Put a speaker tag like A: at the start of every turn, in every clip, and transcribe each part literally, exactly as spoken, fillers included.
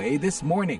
A: A This Morning.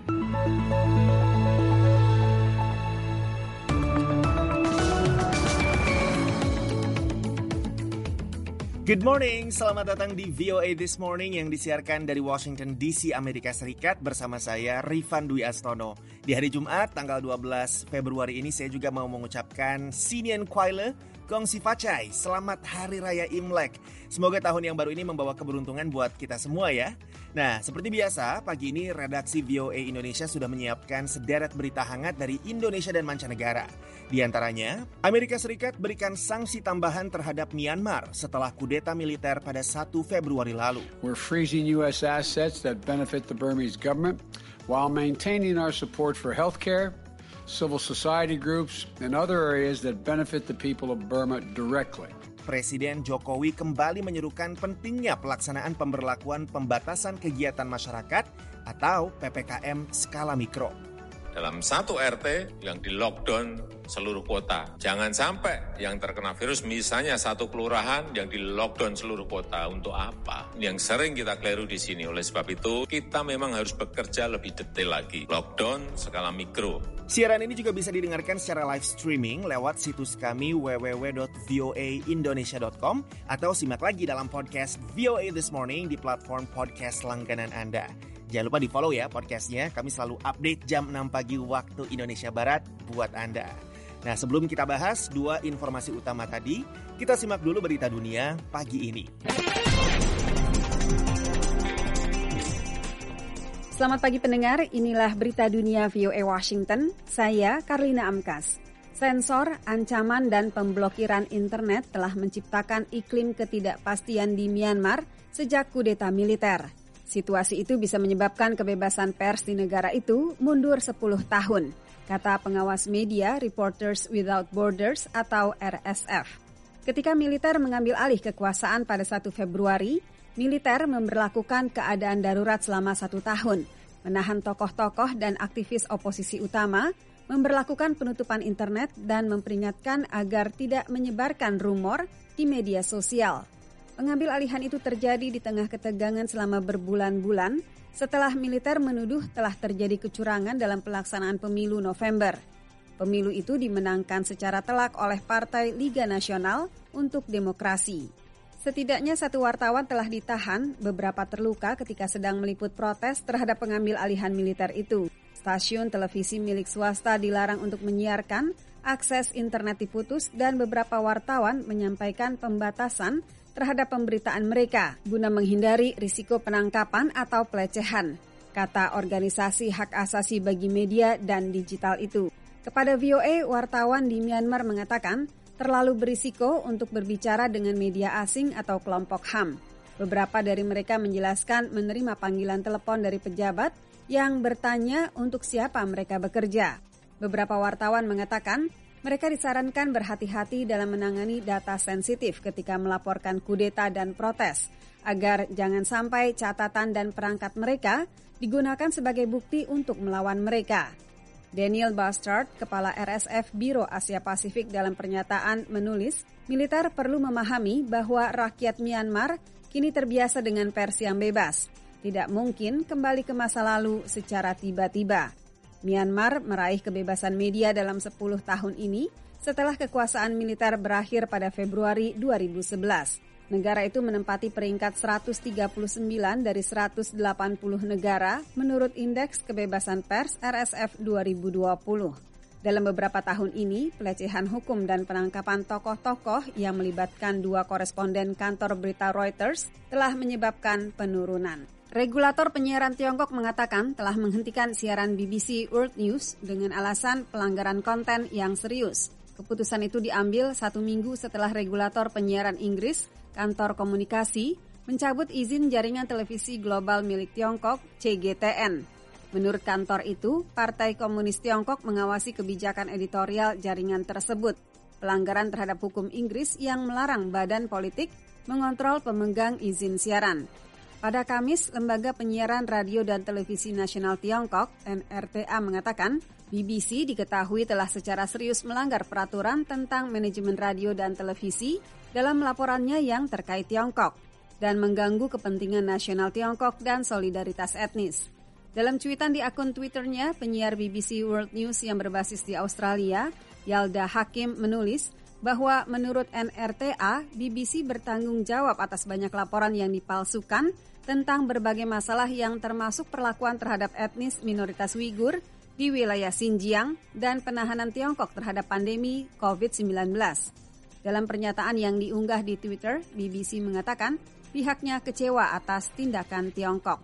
B: Good morning, selamat datang di V O A This Morning yang disiarkan dari Washington D C, Amerika Serikat bersama saya, Rifan Dwi Astono. Di hari Jumat, tanggal dua belas Februari ini saya juga mau mengucapkan Sinien Kuaile, Gong Si Facai, selamat Hari Raya Imlek. Semoga tahun yang baru ini membawa keberuntungan buat kita semua ya. Nah, seperti biasa, pagi ini redaksi V O A Indonesia sudah menyiapkan sederet berita hangat dari Indonesia dan mancanegara. Di antaranya, Amerika Serikat berikan sanksi tambahan terhadap Myanmar setelah kudeta militer pada satu Februari lalu.
C: We're freezing U S assets that benefit the Burmese government while maintaining our support for healthcare, civil society groups, and other areas that benefit the people of Burma directly.
B: Presiden Jokowi kembali menyerukan pentingnya pelaksanaan pemberlakuan pembatasan kegiatan masyarakat atau P P K M skala mikro.
D: Dalam satu R T yang di lockdown seluruh kota. Jangan sampai yang terkena virus misalnya satu kelurahan yang di lockdown seluruh kota. Untuk apa? Yang sering kita keliru di sini. Oleh sebab itu, kita memang harus bekerja lebih detail lagi. Lockdown skala mikro.
B: Siaran ini juga bisa didengarkan secara live streaming lewat situs kami w w w dot v o a indonesia dot com atau simak lagi dalam podcast V O A This Morning di platform podcast langganan Anda. Jangan lupa di-follow ya podcastnya, kami selalu update jam enam pagi waktu Indonesia Barat buat Anda. Nah, sebelum kita bahas dua informasi utama tadi, kita simak dulu berita dunia pagi ini.
E: Selamat pagi pendengar, inilah berita dunia V O A Washington, saya Karlina Amkas. Sensor, ancaman, dan pemblokiran internet telah menciptakan iklim ketidakpastian di Myanmar sejak kudeta militer. Situasi itu bisa menyebabkan kebebasan pers di negara itu mundur sepuluh tahun, kata pengawas media Reporters Without Borders atau R S F. Ketika militer mengambil alih kekuasaan pada satu Februari, militer memberlakukan keadaan darurat selama satu tahun, menahan tokoh-tokoh dan aktivis oposisi utama, memberlakukan penutupan internet dan memperingatkan agar tidak menyebarkan rumor di media sosial. Pengambil alihan itu terjadi di tengah ketegangan selama berbulan-bulan setelah militer menuduh telah terjadi kecurangan dalam pelaksanaan pemilu November. Pemilu itu dimenangkan secara telak oleh Partai Liga Nasional untuk Demokrasi. Setidaknya satu wartawan telah ditahan, beberapa terluka ketika sedang meliput protes terhadap pengambil alihan militer itu. Stasiun televisi milik swasta dilarang untuk menyiarkan, akses internet diputus, dan beberapa wartawan menyampaikan pembatasan terhadap pemberitaan mereka guna menghindari risiko penangkapan atau pelecehan, kata organisasi hak asasi bagi media dan digital itu. Kepada V O A, wartawan di Myanmar mengatakan terlalu berisiko untuk berbicara dengan media asing atau kelompok H A M. Beberapa dari mereka menjelaskan menerima panggilan telepon dari pejabat yang bertanya untuk siapa mereka bekerja. Beberapa wartawan mengatakan mereka disarankan berhati-hati dalam menangani data sensitif ketika melaporkan kudeta dan protes, agar jangan sampai catatan dan perangkat mereka digunakan sebagai bukti untuk melawan mereka. Daniel Bastard, Kepala R S F Biro Asia Pasifik dalam pernyataan menulis, militer perlu memahami bahwa rakyat Myanmar kini terbiasa dengan pers yang bebas. Tidak mungkin kembali ke masa lalu secara tiba-tiba. Myanmar meraih kebebasan media dalam sepuluh tahun ini setelah kekuasaan militer berakhir pada Februari dua ribu sebelas. Negara itu menempati peringkat seratus tiga puluh sembilan dari seratus delapan puluh negara menurut Indeks Kebebasan Pers R S F dua ribu dua puluh. Dalam beberapa tahun ini, pelecehan hukum dan penangkapan tokoh-tokoh yang melibatkan dua koresponden kantor berita Reuters telah menyebabkan penurunan. Regulator penyiaran Tiongkok mengatakan telah menghentikan siaran B B C World News dengan alasan pelanggaran konten yang serius. Keputusan itu diambil satu minggu setelah regulator penyiaran Inggris, Kantor Komunikasi, mencabut izin jaringan televisi global milik Tiongkok, C G T N. Menurut kantor itu, Partai Komunis Tiongkok mengawasi kebijakan editorial jaringan tersebut. Pelanggaran terhadap hukum Inggris yang melarang badan politik mengontrol pemegang izin siaran. Pada Kamis, Lembaga Penyiaran Radio dan Televisi Nasional Tiongkok, N R T A, mengatakan B B C diketahui telah secara serius melanggar peraturan tentang manajemen radio dan televisi dalam laporannya yang terkait Tiongkok dan mengganggu kepentingan nasional Tiongkok dan solidaritas etnis. Dalam cuitan di akun Twitternya, penyiar B B C World News yang berbasis di Australia, Yalda Hakim menulis bahwa menurut N R T A, B B C bertanggung jawab atas banyak laporan yang dipalsukan tentang berbagai masalah yang termasuk perlakuan terhadap etnis minoritas Uighur di wilayah Xinjiang dan penahanan Tiongkok terhadap pandemi covid sembilan belas. Dalam pernyataan yang diunggah di Twitter, B B C mengatakan pihaknya kecewa atas tindakan Tiongkok.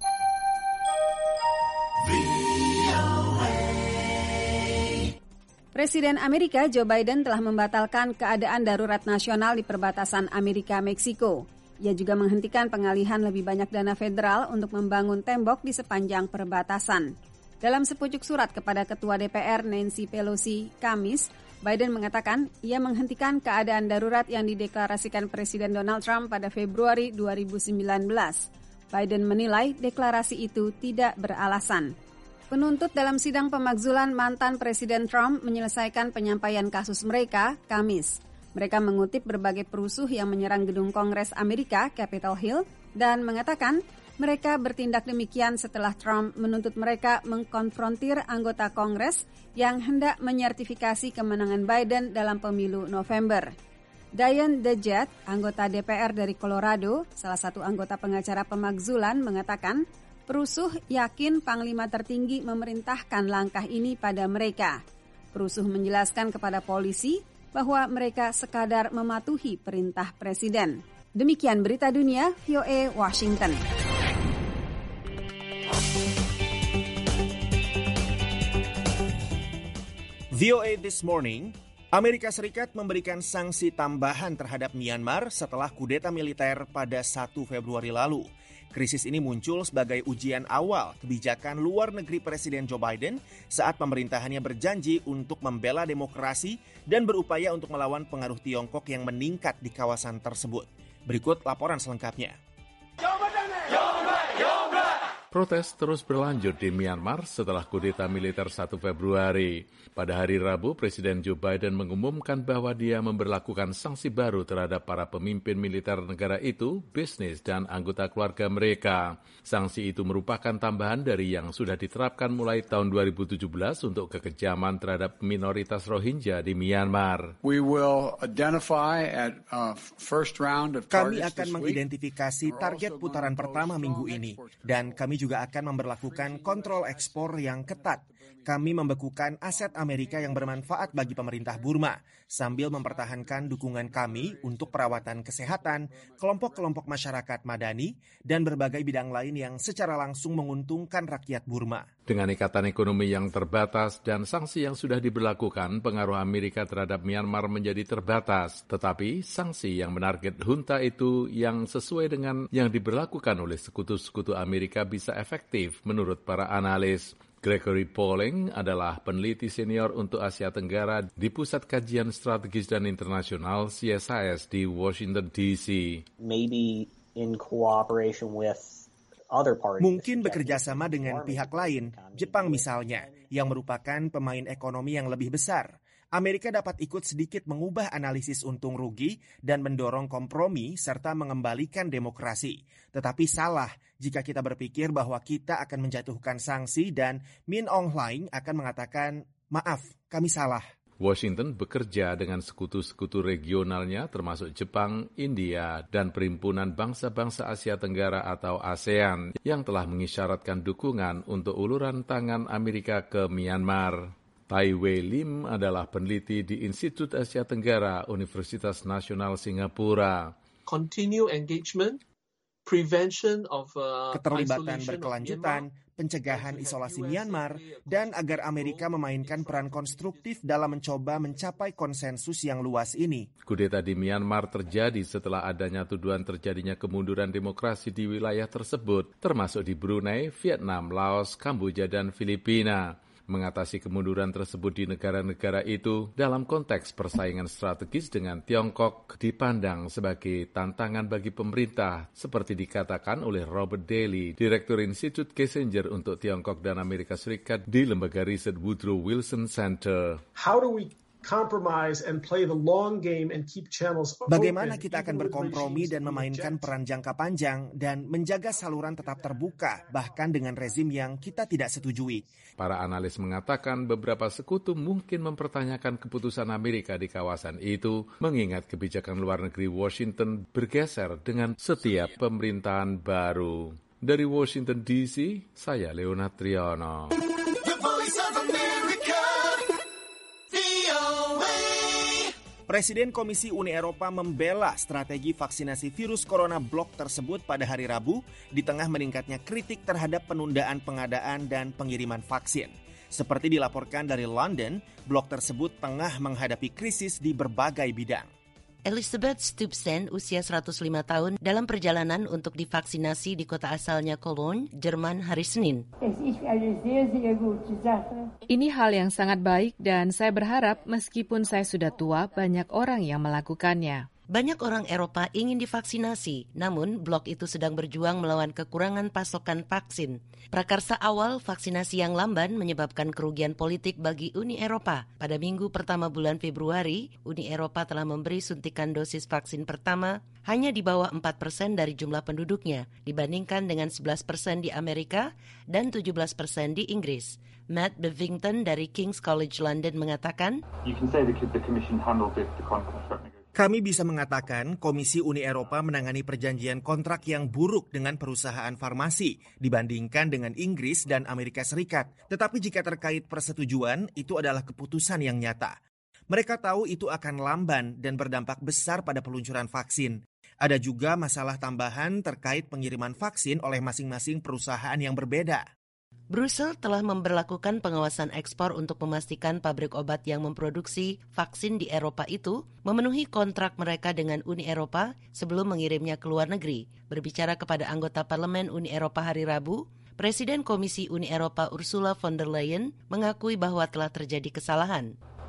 E: Presiden Amerika Joe Biden telah membatalkan keadaan darurat nasional di perbatasan Amerika-Meksiko. Ia juga menghentikan pengalihan lebih banyak dana federal untuk membangun tembok di sepanjang perbatasan. Dalam sepucuk surat kepada Ketua D P R Nancy Pelosi Kamis, Biden mengatakan ia menghentikan keadaan darurat yang dideklarasikan Presiden Donald Trump pada Februari dua ribu sembilan belas. Biden menilai deklarasi itu tidak beralasan. Penuntut dalam sidang pemakzulan mantan Presiden Trump menyelesaikan penyampaian kasus mereka Kamis. Mereka mengutip berbagai perusuh yang menyerang gedung Kongres Amerika, Capitol Hill, dan mengatakan mereka bertindak demikian setelah Trump menuntut mereka mengkonfrontir anggota Kongres yang hendak menyertifikasi kemenangan Biden dalam pemilu November. Diane DeJet, anggota D P R dari Colorado, salah satu anggota pengacara pemakzulan, mengatakan perusuh yakin Panglima tertinggi memerintahkan langkah ini pada mereka. Perusuh menjelaskan kepada polisi bahwa mereka sekadar mematuhi perintah Presiden. Demikian berita dunia, V O A Washington.
B: V O A This Morning, Amerika Serikat memberikan sanksi tambahan terhadap Myanmar setelah kudeta militer pada satu Februari lalu. Krisis ini muncul sebagai ujian awal kebijakan luar negeri Presiden Joe Biden saat pemerintahannya berjanji untuk membela demokrasi dan berupaya untuk melawan pengaruh Tiongkok yang meningkat di kawasan tersebut. Berikut laporan selengkapnya.
A: Protes terus berlanjut di Myanmar setelah kudeta militer satu Februari. Pada hari Rabu, Presiden Joe Biden mengumumkan bahwa dia memberlakukan sanksi baru terhadap para pemimpin militer negara itu, bisnis, dan anggota keluarga mereka. Sanksi itu merupakan tambahan dari yang sudah diterapkan mulai tahun dua ribu tujuh belas untuk kekejaman terhadap minoritas Rohingya di Myanmar.
C: We will identify at uh, first round of
B: Kami akan mengidentifikasi target putaran pertama minggu ini, dan kami juga akan memberlakukan kontrol ekspor yang ketat. Kami membekukan aset Amerika yang bermanfaat bagi pemerintah Burma, sambil mempertahankan dukungan kami untuk perawatan kesehatan, kelompok-kelompok masyarakat madani, dan berbagai bidang lain yang secara langsung menguntungkan rakyat Burma.
A: Dengan ikatan ekonomi yang terbatas dan sanksi yang sudah diberlakukan, pengaruh Amerika terhadap Myanmar menjadi terbatas. Tetapi sanksi yang menarget junta itu yang sesuai dengan yang diberlakukan oleh sekutu-sekutu Amerika bisa efektif menurut para analis. Gregory Poling adalah peneliti senior untuk Asia Tenggara di Pusat Kajian Strategis dan Internasional C S I S di Washington D C.
F: Maybe in cooperation with other parties.
B: Mungkin bekerja sama dengan pihak lain, Jepang misalnya, yang merupakan pemain ekonomi yang lebih besar. Amerika dapat ikut sedikit mengubah analisis untung rugi dan mendorong kompromi serta mengembalikan demokrasi. Tetapi salah jika kita berpikir bahwa kita akan menjatuhkan sanksi dan Min Aung Hlaing akan mengatakan, maaf, kami salah.
A: Washington bekerja dengan sekutu-sekutu regionalnya termasuk Jepang, India, dan Perhimpunan Bangsa-Bangsa Asia Tenggara atau ASEAN yang telah mengisyaratkan dukungan untuk uluran tangan Amerika ke Myanmar. Tai Wei Lim adalah peneliti di Institut Asia Tenggara Universitas Nasional Singapura.
G: Continue engagement, prevention of uh,
B: keterlibatan berkelanjutan, pencegahan isolasi Myanmar, dan agar Amerika memainkan peran konstruktif dalam mencoba mencapai konsensus yang luas ini.
A: Kudeta di Myanmar terjadi setelah adanya tuduhan terjadinya kemunduran demokrasi di wilayah tersebut, termasuk di Brunei, Vietnam, Laos, Kamboja, dan Filipina. Mengatasi kemunduran tersebut di negara-negara itu dalam konteks persaingan strategis dengan Tiongkok dipandang sebagai tantangan bagi pemerintah, seperti dikatakan oleh Robert Daly, Direktur Institut Kissinger untuk Tiongkok dan Amerika Serikat di lembaga riset Woodrow Wilson Center.
G: How do we
H: compromise and play the long game and keep channels open.
B: Bagaimana kita akan berkompromi dan memainkan peran jangka panjang dan menjaga saluran tetap terbuka, bahkan dengan rezim yang kita tidak setujui.
A: Para analis mengatakan beberapa sekutu mungkin mempertanyakan keputusan Amerika di kawasan itu, mengingat kebijakan luar negeri Washington bergeser dengan setiap pemerintahan baru. Dari Washington D C, saya Leonard Triono.
B: Presiden Komisi Uni Eropa membela strategi vaksinasi virus corona blok tersebut pada hari Rabu di tengah meningkatnya kritik terhadap penundaan pengadaan dan pengiriman vaksin. Seperti dilaporkan dari London, blok tersebut tengah menghadapi krisis di berbagai bidang.
I: Elizabeth Stubsen, usia seratus lima tahun, dalam perjalanan untuk divaksinasi di kota asalnya Cologne, Jerman hari Senin.
J: Ini hal yang sangat baik dan saya berharap meskipun saya sudah tua, banyak orang yang melakukannya.
I: Banyak orang Eropa ingin divaksinasi, namun blok itu sedang berjuang melawan kekurangan pasokan vaksin. Prakarsa awal vaksinasi yang lamban menyebabkan kerugian politik bagi Uni Eropa. Pada minggu pertama bulan Februari, Uni Eropa telah memberi suntikan dosis vaksin pertama hanya di bawah empat persen dari jumlah penduduknya, dibandingkan dengan sebelas persen di Amerika dan tujuh belas persen di Inggris. Matt Bevington dari King's College London mengatakan,
K: You can say the, the Commission handled it, the contract.
B: Kami bisa mengatakan Komisi Uni Eropa menangani perjanjian kontrak yang buruk dengan perusahaan farmasi dibandingkan dengan Inggris dan Amerika Serikat. Tetapi jika terkait persetujuan, itu adalah keputusan yang nyata. Mereka tahu itu akan lamban dan berdampak besar pada peluncuran vaksin. Ada juga masalah tambahan terkait pengiriman vaksin oleh masing-masing perusahaan yang berbeda.
I: Brussel telah memberlakukan pengawasan ekspor untuk memastikan pabrik obat yang memproduksi vaksin di Eropa itu memenuhi kontrak mereka dengan Uni Eropa sebelum mengirimnya ke luar negeri. Berbicara kepada anggota Parlemen Uni Eropa hari Rabu, Presiden Komisi Uni Eropa Ursula von der Leyen mengakui bahwa telah terjadi kesalahan.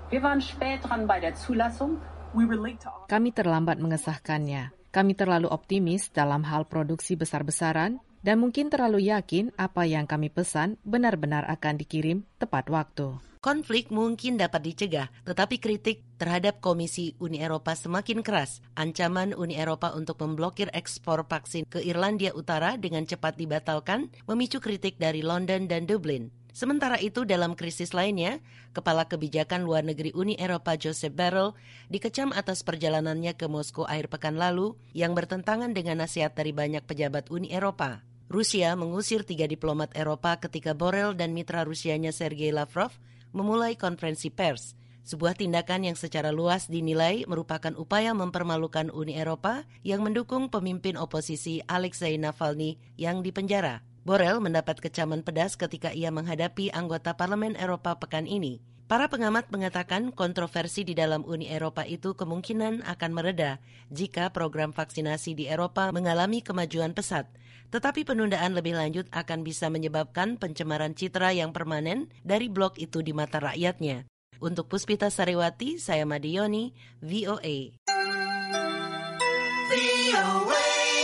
J: Kami terlambat mengesahkannya. Kami terlalu optimis dalam hal produksi besar-besaran dan mungkin terlalu yakin apa yang kami pesan benar-benar akan dikirim tepat waktu.
I: Konflik mungkin dapat dicegah, tetapi kritik terhadap Komisi Uni Eropa semakin keras. Ancaman Uni Eropa untuk memblokir ekspor vaksin ke Irlandia Utara dengan cepat dibatalkan memicu kritik dari London dan Dublin. Sementara itu, dalam krisis lainnya, Kepala Kebijakan Luar Negeri Uni Eropa Joseph Borrell dikecam atas perjalanannya ke Moskow akhir pekan lalu yang bertentangan dengan nasihat dari banyak pejabat Uni Eropa. Rusia mengusir tiga diplomat Eropa ketika Borrell dan mitra Rusianya Sergei Lavrov memulai konferensi pers. Sebuah tindakan yang secara luas dinilai merupakan upaya mempermalukan Uni Eropa yang mendukung pemimpin oposisi Alexei Navalny yang dipenjara. Borrell mendapat kecaman pedas ketika ia menghadapi anggota Parlemen Eropa pekan ini. Para pengamat mengatakan kontroversi di dalam Uni Eropa itu kemungkinan akan mereda jika program vaksinasi di Eropa mengalami kemajuan pesat. Tetapi penundaan lebih lanjut akan bisa menyebabkan pencemaran citra yang permanen dari blok itu di mata rakyatnya. Untuk Puspita Sariwati, saya Madioni, V O A. V O A.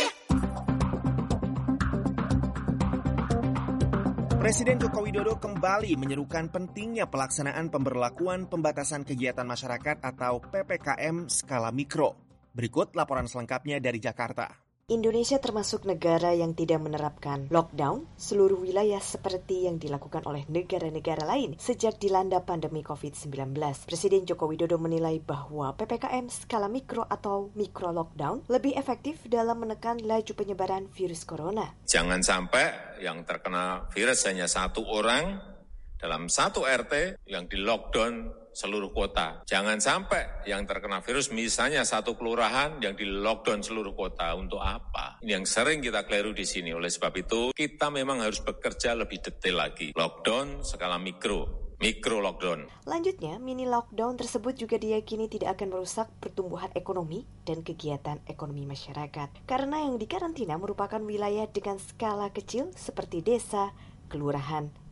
B: Presiden Joko Widodo kembali menyerukan pentingnya pelaksanaan pemberlakuan pembatasan kegiatan masyarakat atau P P K M skala mikro. Berikut laporan selengkapnya dari Jakarta.
L: Indonesia termasuk negara yang tidak menerapkan lockdown seluruh wilayah seperti yang dilakukan oleh negara-negara lain sejak dilanda pandemi covid sembilan belas. Presiden Joko Widodo menilai bahwa P P K M skala mikro atau mikro lockdown lebih efektif dalam menekan laju penyebaran virus corona.
D: Jangan sampai yang terkena virus hanya satu orang dalam satu R T yang di lockdown seluruh kota. Jangan sampai yang terkena virus misalnya satu kelurahan yang di lockdown seluruh kota. Untuk apa? Ini yang sering kita keliru di sini. Oleh sebab itu, kita memang harus bekerja lebih detail lagi. Lockdown skala mikro, mikro lockdown.
L: Lanjutnya, mini lockdown tersebut juga diyakini tidak akan merusak pertumbuhan ekonomi dan kegiatan ekonomi masyarakat. Karena yang dikarantina merupakan wilayah dengan skala kecil seperti desa, kelurahan,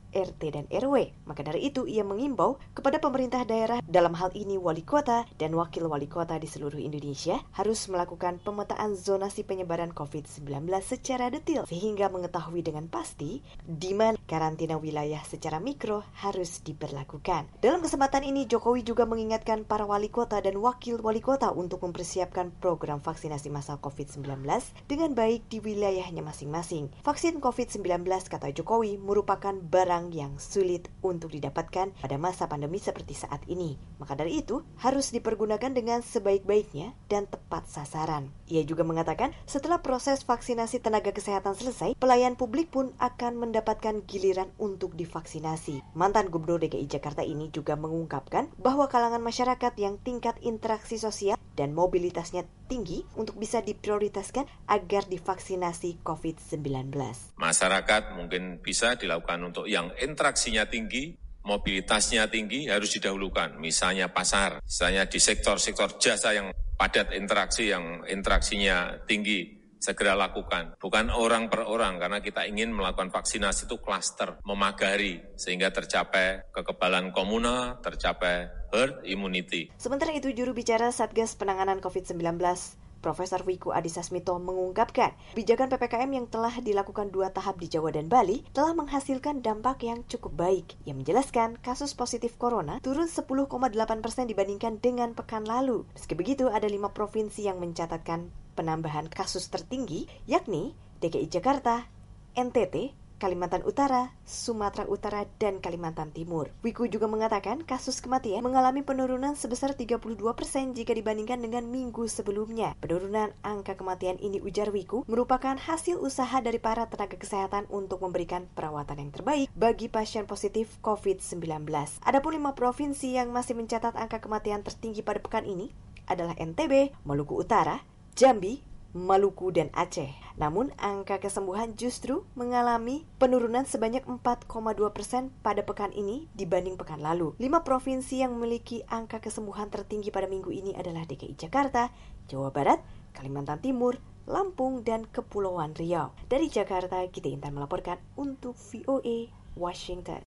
L: R T dan R W. Maka dari itu, ia mengimbau kepada pemerintah daerah, dalam hal ini wali kota dan wakil wali kota di seluruh Indonesia, harus melakukan pemetaan zonasi penyebaran covid sembilan belas secara detail, sehingga mengetahui dengan pasti di mana karantina wilayah secara mikro harus diberlakukan. Dalam kesempatan ini, Jokowi juga mengingatkan para wali kota dan wakil wali kota untuk mempersiapkan program vaksinasi massal covid sembilan belas dengan baik di wilayahnya masing-masing. Vaksin covid sembilan belas, kata Jokowi, merupakan barang yang sulit untuk didapatkan pada masa pandemi seperti saat ini. Maka dari itu, harus dipergunakan dengan sebaik-baiknya dan tepat sasaran. Ia juga mengatakan, setelah proses vaksinasi tenaga kesehatan selesai, pelayan publik pun akan mendapatkan giliran untuk divaksinasi. Mantan Gubernur D K I Jakarta ini juga mengungkapkan bahwa kalangan masyarakat yang tingkat interaksi sosial dan mobilitasnya tinggi untuk bisa diprioritaskan agar divaksinasi covid sembilan belas.
D: Masyarakat mungkin bisa dilakukan untuk yang interaksinya tinggi, mobilitasnya tinggi, harus didahulukan. Misalnya pasar, misalnya di sektor-sektor jasa yang padat interaksi, yang interaksinya tinggi, segera lakukan. Bukan orang per orang, karena kita ingin melakukan vaksinasi itu klaster, memagari, sehingga tercapai kekebalan komunal, tercapai herd immunity.
L: Sementara itu, juru bicara Satgas Penanganan covid sembilan belas, Profesor Wiku Adhisa Smito mengungkapkan, kebijakan P P K M yang telah dilakukan dua tahap di Jawa dan Bali telah menghasilkan dampak yang cukup baik. Ia menjelaskan kasus positif corona turun sepuluh koma delapan persen dibandingkan dengan pekan lalu. Meski begitu, ada lima provinsi yang mencatatkan penambahan kasus tertinggi, yakni D K I Jakarta, N T T, Kalimantan Utara, Sumatera Utara, dan Kalimantan Timur. Wiku juga mengatakan kasus kematian mengalami penurunan sebesar tiga puluh dua persen jika dibandingkan dengan minggu sebelumnya. Penurunan angka kematian ini, ujar Wiku, merupakan hasil usaha dari para tenaga kesehatan untuk memberikan perawatan yang terbaik bagi pasien positif covid sembilan belas. Adapun lima provinsi yang masih mencatat angka kematian tertinggi pada pekan ini adalah N T B, Maluku Utara, Jambi, Maluku, dan Aceh. Namun, angka kesembuhan justru mengalami penurunan sebanyak empat koma dua persen pada pekan ini dibanding pekan lalu. Lima provinsi yang memiliki angka kesembuhan tertinggi pada minggu ini adalah D K I Jakarta, Jawa Barat, Kalimantan Timur, Lampung, dan Kepulauan Riau. Dari Jakarta, Gita Intan melaporkan untuk V O A Washington.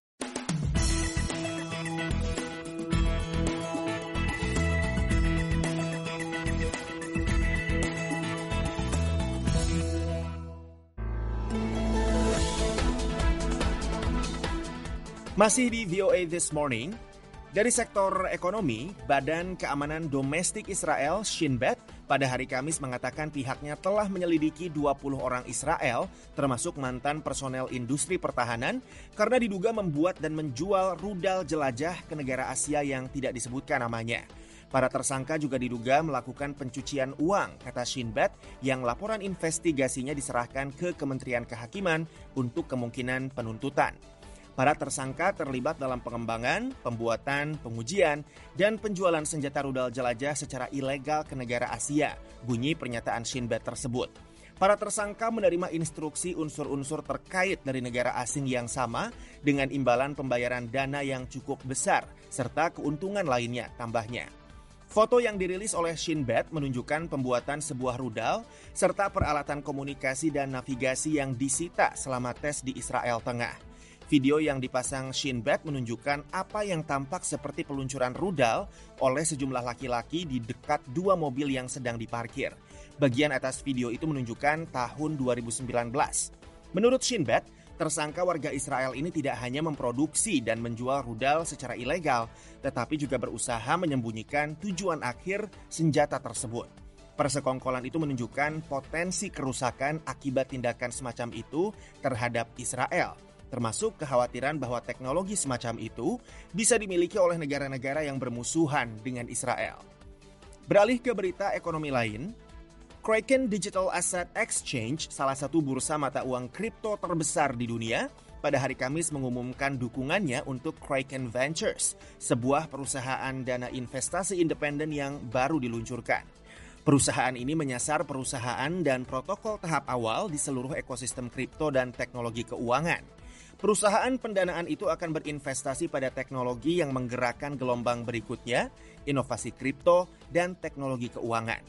B: Masih di V O A This Morning, dari sektor ekonomi, Badan Keamanan Domestik Israel, Shin Bet, pada hari Kamis mengatakan pihaknya telah menyelidiki dua puluh orang Israel, termasuk mantan personel industri pertahanan, karena diduga membuat dan menjual rudal jelajah ke negara Asia yang tidak disebutkan namanya. Para tersangka juga diduga melakukan pencucian uang, kata Shin Bet, yang laporan investigasinya diserahkan ke Kementerian Kehakiman untuk kemungkinan penuntutan. Para tersangka terlibat dalam pengembangan, pembuatan, pengujian, dan penjualan senjata rudal jelajah secara ilegal ke negara Asia, bunyi pernyataan Shin Bet tersebut. Para tersangka menerima instruksi unsur-unsur terkait dari negara asing yang sama dengan imbalan pembayaran dana yang cukup besar, serta keuntungan lainnya, tambahnya. Foto yang dirilis oleh Shin Bet menunjukkan pembuatan sebuah rudal serta peralatan komunikasi dan navigasi yang disita selama tes di Israel Tengah. Video yang dipasang Shin Bet menunjukkan apa yang tampak seperti peluncuran rudal oleh sejumlah laki-laki di dekat dua mobil yang sedang diparkir. Bagian atas video itu menunjukkan tahun dua ribu sembilan belas. Menurut Shin Bet, tersangka warga Israel ini tidak hanya memproduksi dan menjual rudal secara ilegal, tetapi juga berusaha menyembunyikan tujuan akhir senjata tersebut. Persekongkolan itu menunjukkan potensi kerusakan akibat tindakan semacam itu terhadap Israel, termasuk kekhawatiran bahwa teknologi semacam itu bisa dimiliki oleh negara-negara yang bermusuhan dengan Israel. Beralih ke berita ekonomi lain, Kraken Digital Asset Exchange, salah satu bursa mata uang kripto terbesar di dunia, pada hari Kamis mengumumkan dukungannya untuk Kraken Ventures, sebuah perusahaan dana investasi independen yang baru diluncurkan. Perusahaan ini menyasar perusahaan dan protokol tahap awal di seluruh ekosistem kripto dan teknologi keuangan. Perusahaan pendanaan itu akan berinvestasi pada teknologi yang menggerakkan gelombang berikutnya, inovasi kripto, dan teknologi keuangan.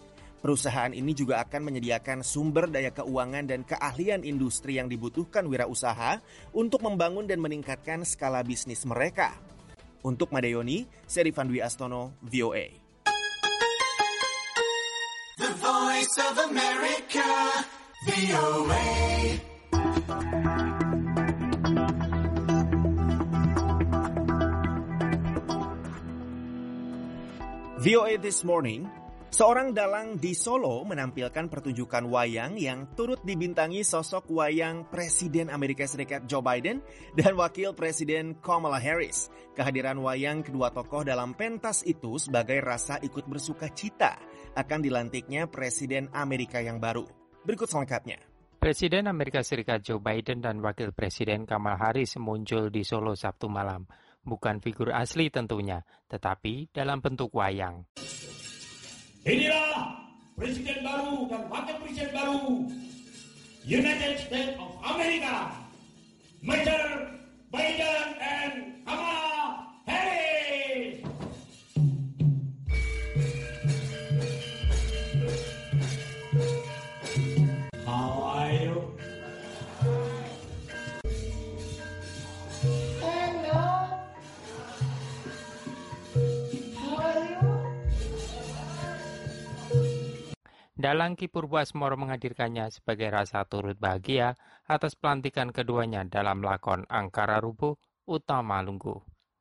B: Perusahaan ini juga akan menyediakan sumber daya keuangan dan keahlian industri yang dibutuhkan wirausaha untuk membangun dan meningkatkan skala bisnis mereka. Untuk Madayoni, saya Rifan Dwi Astono, V O A.
M: The Voice of America, V O A.
B: V O A This Morning. Seorang dalang di Solo menampilkan pertunjukan wayang yang turut dibintangi sosok wayang Presiden Amerika Serikat Joe Biden dan Wakil Presiden Kamala Harris. Kehadiran wayang kedua tokoh dalam pentas itu sebagai rasa ikut bersuka cita akan dilantiknya Presiden Amerika yang baru. Berikut selengkapnya.
N: Presiden Amerika Serikat Joe Biden dan Wakil Presiden Kamala Harris muncul di Solo Sabtu malam. Bukan figur asli tentunya, tetapi dalam bentuk wayang.
O: Inilah Presiden baru dan Wakil Presiden baru United States of America, Mister Biden and Kamala Harris. How are you?
M: Hello. How are you?
N: Dalang Ki Purwoasmoro menghadirkannya sebagai rasa turut bahagia atas pelantikan keduanya dalam lakon Angkara Rubuh Utama Lungguh.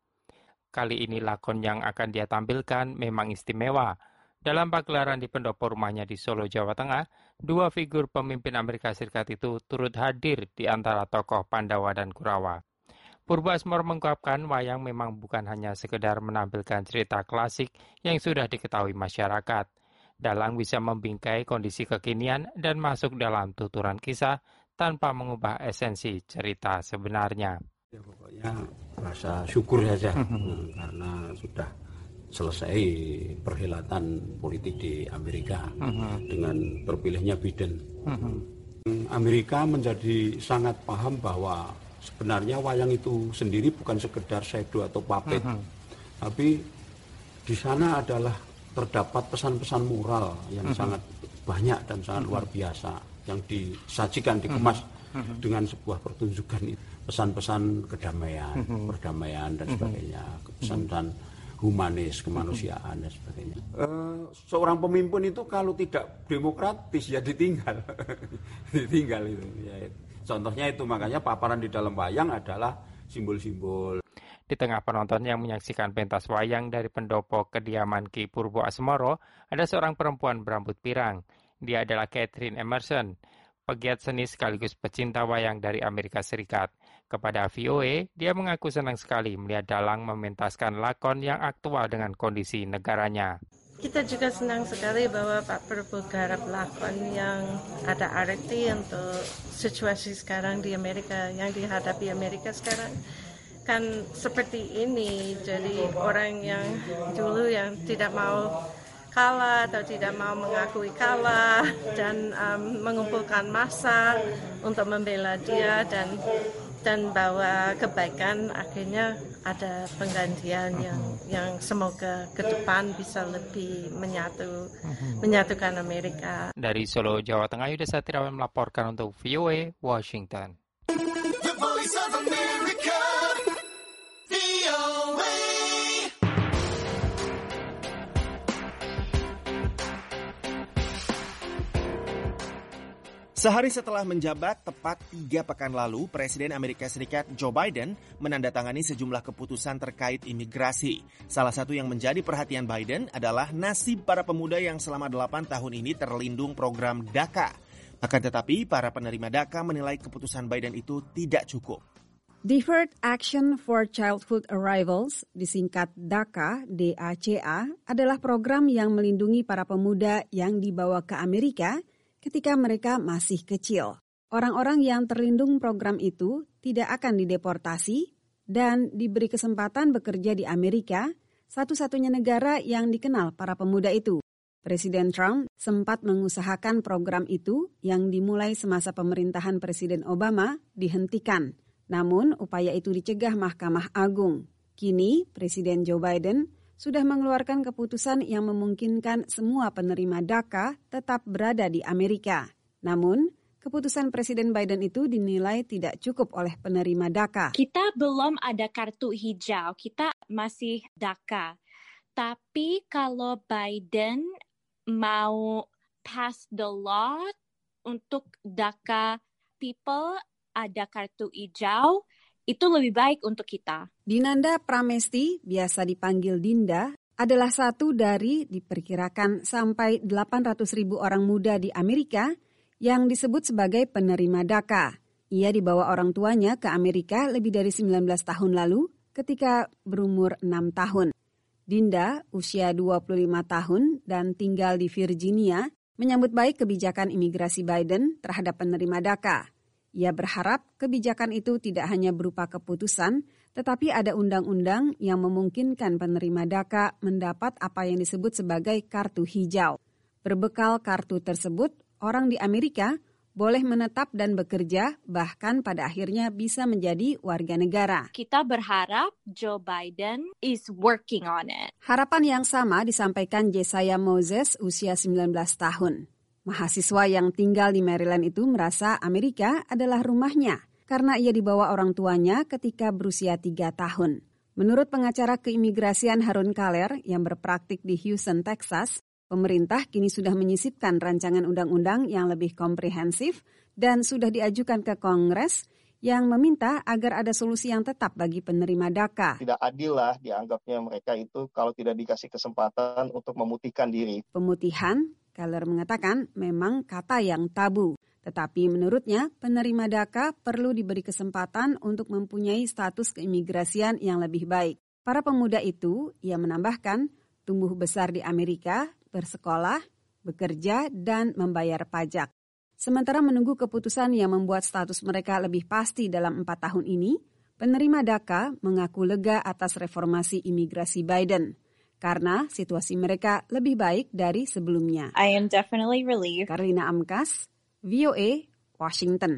N: Kali ini lakon yang akan dia tampilkan memang istimewa. Dalam pagelaran di pendopo rumahnya di Solo, Jawa Tengah, dua figur pemimpin Amerika Serikat itu turut hadir di antara tokoh Pandawa dan Kurawa. Purwoasmoro mengungkapkan wayang memang bukan hanya sekedar menampilkan cerita klasik yang sudah diketahui masyarakat. Dalang bisa membingkai kondisi kekinian dan masuk dalam tuturan kisah tanpa mengubah esensi cerita sebenarnya.
P: Ya, pokoknya rasa syukur saja hmm, karena sudah selesai perhelatan politik di Amerika hmm. dengan terpilihnya Biden. Hmm. Amerika menjadi sangat paham bahwa sebenarnya wayang itu sendiri bukan sekedar saido atau puppet, hmm. tapi di sana adalah terdapat pesan-pesan moral yang uh-huh. sangat banyak dan sangat uh-huh. luar biasa yang disajikan, dikemas uh-huh. dengan sebuah pertunjukan itu. Pesan-pesan kedamaian, uh-huh. perdamaian dan sebagainya, pesan-pesan humanis, kemanusiaan dan sebagainya. Uh, seorang pemimpin itu kalau tidak demokratis ya ditinggal, ditinggal itu. Ya, contohnya itu, makanya paparan di dalam wayang adalah simbol-simbol.
N: Di tengah penonton yang menyaksikan pentas wayang dari pendopo kediaman Ki Purwoasmoro, ada seorang perempuan berambut pirang. Dia adalah Catherine Emerson, pegiat seni sekaligus pecinta wayang dari Amerika Serikat. Kepada V O A, dia mengaku senang sekali melihat dalang mementaskan lakon yang aktual dengan kondisi negaranya.
Q: Kita juga senang sekali bahwa Pak Prabowo garap lakon yang ada arti untuk situasi sekarang di Amerika, yang dihadapi Amerika sekarang. Kan seperti ini, jadi orang yang dulu yang tidak mau kalah atau tidak mau mengakui kalah dan um, mengumpulkan massa untuk membela dia dan dan bahwa kebaikan akhirnya ada penggantian yang yang semoga ke depan bisa lebih menyatu menyatukan Amerika.
N: Dari Solo, Jawa Tengah, Yuda Satriawan melaporkan untuk V O A Washington.
M: The Voice of America.
B: Sehari setelah menjabat, tepat tiga pekan lalu, Presiden Amerika Serikat Joe Biden menandatangani sejumlah keputusan terkait imigrasi. Salah satu yang menjadi perhatian Biden adalah nasib para pemuda yang selama delapan tahun ini terlindung program DACA. Akan tetapi, para penerima DACA menilai keputusan Biden itu tidak cukup.
E: Deferred Action for Childhood Arrivals, disingkat DACA, D A C A, adalah program yang melindungi para pemuda yang dibawa ke Amerika ketika mereka masih kecil. Orang-orang yang terlindung program itu tidak akan dideportasi dan diberi kesempatan bekerja di Amerika, satu-satunya negara yang dikenal para pemuda itu. Presiden Trump sempat mengusahakan program itu yang dimulai semasa pemerintahan Presiden Obama dihentikan. Namun upaya itu dicegah Mahkamah Agung. Kini Presiden Joe Biden sudah mengeluarkan keputusan yang memungkinkan semua penerima DACA tetap berada di Amerika. Namun, keputusan Presiden Biden itu dinilai tidak cukup oleh penerima DACA.
R: Kita belum ada kartu hijau, kita masih DACA. Tapi kalau Biden mau pass the law untuk DACA people ada kartu hijau, itu lebih baik untuk kita.
E: Dinanda Pramesti, biasa dipanggil Dinda, adalah satu dari diperkirakan sampai delapan ratus ribu orang muda di Amerika yang disebut sebagai penerima DACA. Ia dibawa orang tuanya ke Amerika lebih dari sembilan belas tahun lalu ketika berumur enam tahun. Dinda, usia dua puluh lima tahun dan tinggal di Virginia, menyambut baik kebijakan imigrasi Biden terhadap penerima DACA. Ia berharap kebijakan itu tidak hanya berupa keputusan, tetapi ada undang-undang yang memungkinkan penerima DACA mendapat apa yang disebut sebagai kartu hijau. Berbekal kartu tersebut, orang di Amerika boleh menetap dan bekerja, bahkan pada akhirnya bisa menjadi warga negara.
R: Kita berharap Joe Biden is working on it.
E: Harapan yang sama disampaikan Jesiah Moses, usia sembilan belas tahun. Mahasiswa yang tinggal di Maryland itu merasa Amerika adalah rumahnya karena ia dibawa orang tuanya ketika berusia tiga tahun. Menurut pengacara keimigrasian Harun Kaler yang berpraktik di Houston, Texas, pemerintah kini sudah menyisipkan rancangan undang-undang yang lebih komprehensif dan sudah diajukan ke Kongres yang meminta agar ada solusi yang tetap bagi penerima DACA.
S: Tidak adil lah dianggapnya mereka itu kalau tidak dikasih kesempatan untuk memutihkan diri.
E: Pemutihan, Keller mengatakan, memang kata yang tabu. Tetapi menurutnya, penerima DACA perlu diberi kesempatan untuk mempunyai status keimigrasian yang lebih baik. Para pemuda itu, ia menambahkan, tumbuh besar di Amerika, bersekolah, bekerja, dan membayar pajak. Sementara menunggu keputusan yang membuat status mereka lebih pasti dalam empat tahun ini, penerima DACA mengaku lega atas reformasi imigrasi Biden. Karena situasi mereka lebih baik dari sebelumnya.
R: I am definitely relieved.
E: Karlina Amkas, V O A, Washington.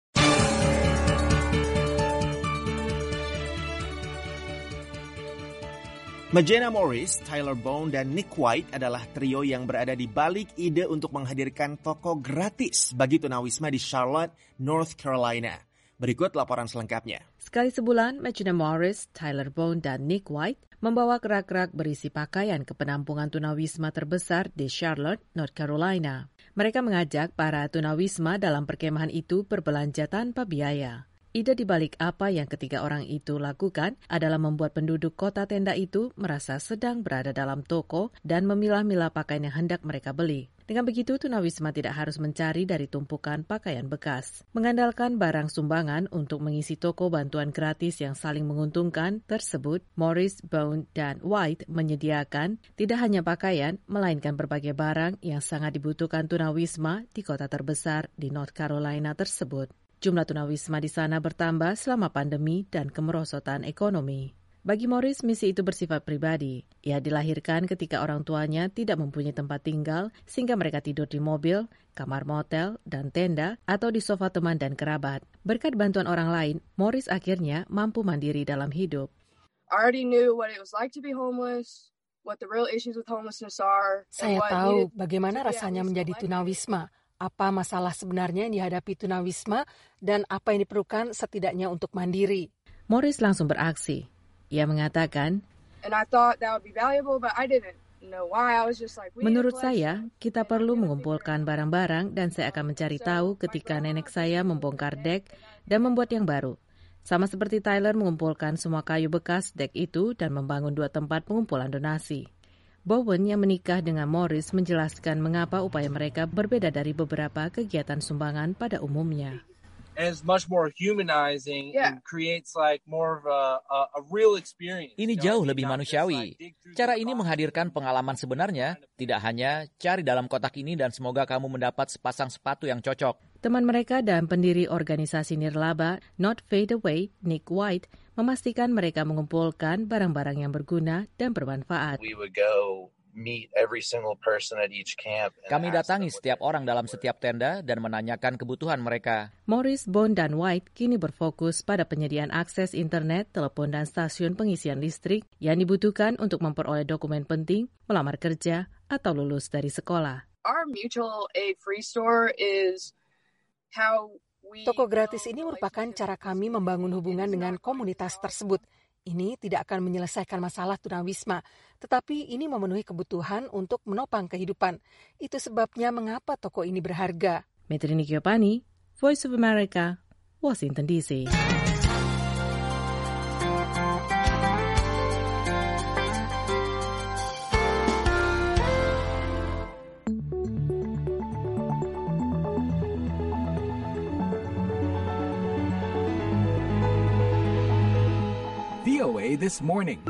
B: Majena Morris, Tyler Bone, dan Nick White adalah trio yang berada di balik ide untuk menghadirkan toko gratis bagi tunawisma di Charlotte, North Carolina. Berikut laporan selengkapnya.
J: Sekali sebulan, Majena Morris, Tyler Bone, dan Nick White membawa kerak-kerak berisi pakaian ke penampungan tunawisma terbesar di Charlotte, North Carolina. Mereka mengajak para tunawisma dalam perkemahan itu berbelanja tanpa biaya. Ide di balik apa yang ketiga orang itu lakukan adalah membuat penduduk kota tenda itu merasa sedang berada dalam toko dan memilah-milah pakaian yang hendak mereka beli. Dengan begitu, tunawisma tidak harus mencari dari tumpukan pakaian bekas. Mengandalkan barang sumbangan untuk mengisi toko bantuan gratis yang saling menguntungkan tersebut, Morris, Bone, dan White menyediakan tidak hanya pakaian, melainkan berbagai barang yang sangat dibutuhkan tunawisma di kota terbesar di North Carolina tersebut. Jumlah tunawisma di sana bertambah selama pandemi dan kemerosotan ekonomi. Bagi Morris, misi itu bersifat pribadi. Ia dilahirkan ketika orang tuanya tidak mempunyai tempat tinggal, sehingga mereka tidur di mobil, kamar motel, dan tenda, atau di sofa teman dan kerabat. Berkat bantuan orang lain, Morris akhirnya mampu mandiri dalam hidup.
T: I already knew what it was like to be homeless, what the real issues with homelessness are.
U: Saya tahu bagaimana rasanya menjadi tunawisma. Apa masalah sebenarnya yang dihadapi tunawisma dan apa yang diperlukan setidaknya untuk mandiri.
J: Morris langsung beraksi. Ia mengatakan,
T: And I thought that would be valuable, but I didn't know why. I was just like,
J: menurut saya, kita perlu mengumpulkan barang-barang dan saya akan mencari tahu ketika nenek saya membongkar dek dan membuat yang baru. Sama seperti Tyler mengumpulkan semua kayu bekas dek itu dan membangun dua tempat pengumpulan donasi. Bowen yang menikah dengan Morris menjelaskan mengapa upaya mereka berbeda dari beberapa kegiatan sumbangan pada umumnya.
V: It's much more humanizing yeah. and creates like more of a, a, a real experience.
W: Ini jauh lebih manusiawi. Cara ini menghadirkan pengalaman sebenarnya, tidak hanya cari dalam kotak ini dan semoga kamu mendapat sepasang sepatu yang cocok.
J: Teman mereka dan pendiri organisasi nirlaba Not Fade Away, Nick White, memastikan mereka mengumpulkan barang-barang yang berguna dan bermanfaat.
V: We would go
C: meet every single person at each camp.
W: Kami datangi setiap orang dalam setiap tenda dan menanyakan kebutuhan mereka.
J: Morris, Bond, dan White kini berfokus pada penyediaan akses internet, telepon, dan stasiun pengisian listrik yang dibutuhkan untuk memperoleh dokumen penting, melamar kerja, atau lulus dari sekolah.
T: Our mutual aid free store is how we...
U: Toko gratis ini merupakan cara kami membangun hubungan dengan komunitas tersebut. Ini tidak akan menyelesaikan masalah tunawisma, tetapi ini memenuhi kebutuhan untuk menopang kehidupan. Itu sebabnya mengapa toko ini berharga.
J: Metrini Giovanni, Voice of America, Washington D C.
F: V O A This Morning.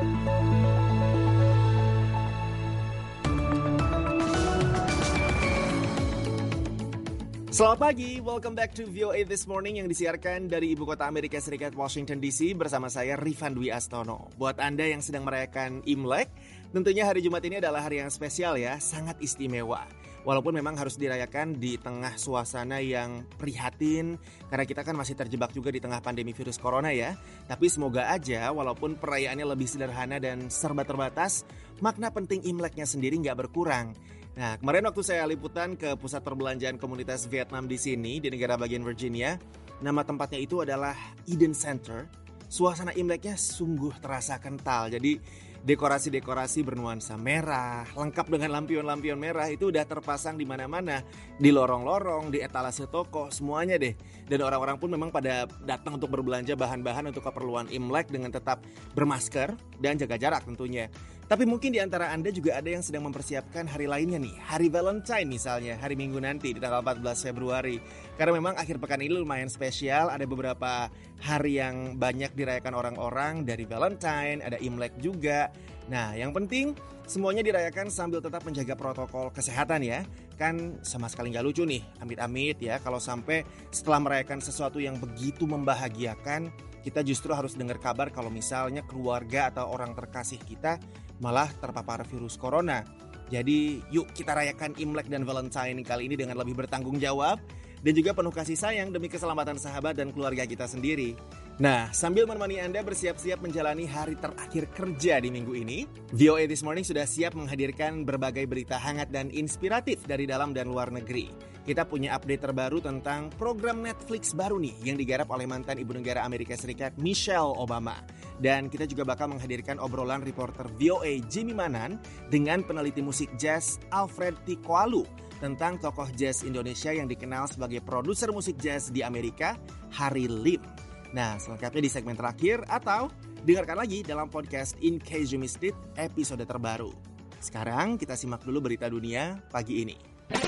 B: Selamat pagi, welcome back to V O A This Morning yang disiarkan dari Ibu Kota Amerika Serikat, Washington D C bersama saya Rifan Dwi Astono. Buat Anda yang sedang merayakan Imlek, tentunya hari Jumat ini adalah hari yang spesial ya, sangat istimewa. Walaupun memang harus dirayakan di tengah suasana yang prihatin, karena kita kan masih terjebak juga di tengah pandemi virus corona ya. Tapi semoga aja walaupun perayaannya lebih sederhana dan serba terbatas, makna penting Imleknya sendiri nggak berkurang. Nah, kemarin waktu saya liputan ke pusat perbelanjaan komunitas Vietnam di sini, di negara bagian Virginia, nama tempatnya itu adalah Eden Center. Suasana Imleknya sungguh terasa kental, jadi dekorasi-dekorasi bernuansa merah, lengkap dengan lampion-lampion merah itu udah terpasang di mana-mana, di lorong-lorong, di etalase toko, semuanya deh. Dan orang-orang pun memang pada datang untuk berbelanja bahan-bahan untuk keperluan Imlek dengan tetap bermasker dan jaga jarak tentunya. Tapi mungkin di antara Anda juga ada yang sedang mempersiapkan hari lainnya nih, hari Valentine misalnya, hari Minggu nanti di tanggal empat belas Februari. Karena memang akhir pekan ini lumayan spesial, ada beberapa hari yang banyak dirayakan orang-orang, dari Valentine, ada Imlek juga. Nah, yang penting semuanya dirayakan sambil tetap menjaga protokol kesehatan ya. Kan sama sekali nggak lucu nih, amit-amit ya, kalau sampai setelah merayakan sesuatu yang begitu membahagiakan, kita justru harus dengar kabar kalau misalnya keluarga atau orang terkasih kita malah terpapar virus corona. Jadi yuk kita rayakan Imlek dan Valentine kali ini dengan lebih bertanggung jawab dan juga penuh kasih sayang demi keselamatan sahabat dan keluarga kita sendiri. Nah, sambil menemani Anda bersiap-siap menjalani hari terakhir kerja di minggu ini, V O A This Morning sudah siap menghadirkan berbagai berita hangat dan inspiratif dari dalam dan luar negeri. Kita punya update terbaru tentang program Netflix baru nih yang digarap oleh mantan Ibu Negara Amerika Serikat Michelle Obama. Dan kita juga bakal menghadirkan obrolan reporter V O A Jimmy Manan dengan peneliti musik jazz Alfred Tikoalu tentang tokoh jazz Indonesia yang dikenal sebagai produser musik jazz di Amerika, Harry Lim. Nah, selengkapnya di segmen terakhir atau dengarkan lagi dalam podcast In Case You Missed It episode terbaru. Sekarang kita simak dulu berita dunia pagi ini.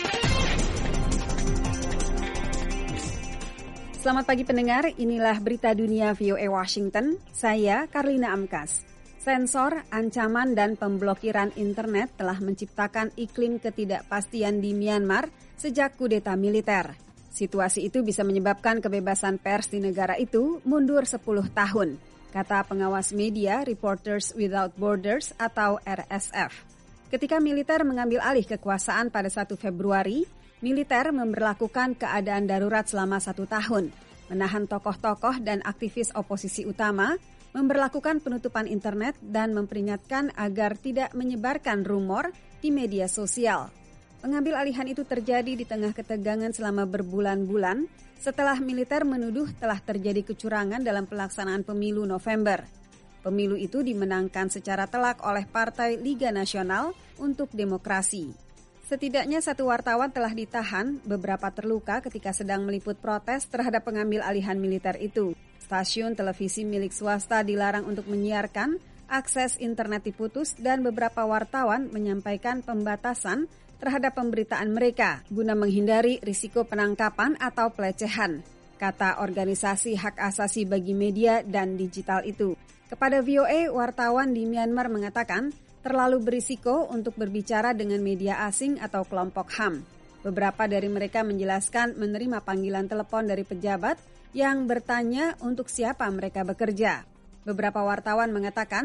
E: Selamat pagi pendengar, inilah berita dunia V O A Washington. Saya Karlina Amkas. Sensor, ancaman, dan pemblokiran internet telah menciptakan iklim ketidakpastian di Myanmar sejak kudeta militer. Situasi itu bisa menyebabkan kebebasan pers di negara itu mundur sepuluh tahun, kata pengawas media Reporters Without Borders atau R S F. Ketika militer mengambil alih kekuasaan pada satu Februari, militer memberlakukan keadaan darurat selama satu tahun, menahan tokoh-tokoh dan aktivis oposisi utama, memberlakukan penutupan internet, dan memperingatkan agar tidak menyebarkan rumor di media sosial. Pengambil alihan itu terjadi di tengah ketegangan selama berbulan-bulan setelah militer menuduh telah terjadi kecurangan dalam pelaksanaan pemilu November. Pemilu itu dimenangkan secara telak oleh Partai Liga Nasional untuk Demokrasi. Setidaknya satu wartawan telah ditahan, beberapa terluka ketika sedang meliput protes terhadap pengambil alihan militer itu. Stasiun televisi milik swasta dilarang untuk menyiarkan, akses internet diputus, dan beberapa wartawan menyampaikan pembatasan terhadap pemberitaan mereka guna menghindari risiko penangkapan atau pelecehan, kata organisasi hak asasi bagi media dan digital itu. Kepada V O A, wartawan di Myanmar mengatakan terlalu berisiko untuk berbicara dengan media asing atau kelompok H A M. Beberapa dari mereka menjelaskan menerima panggilan telepon dari pejabat yang bertanya untuk siapa mereka bekerja. Beberapa wartawan mengatakan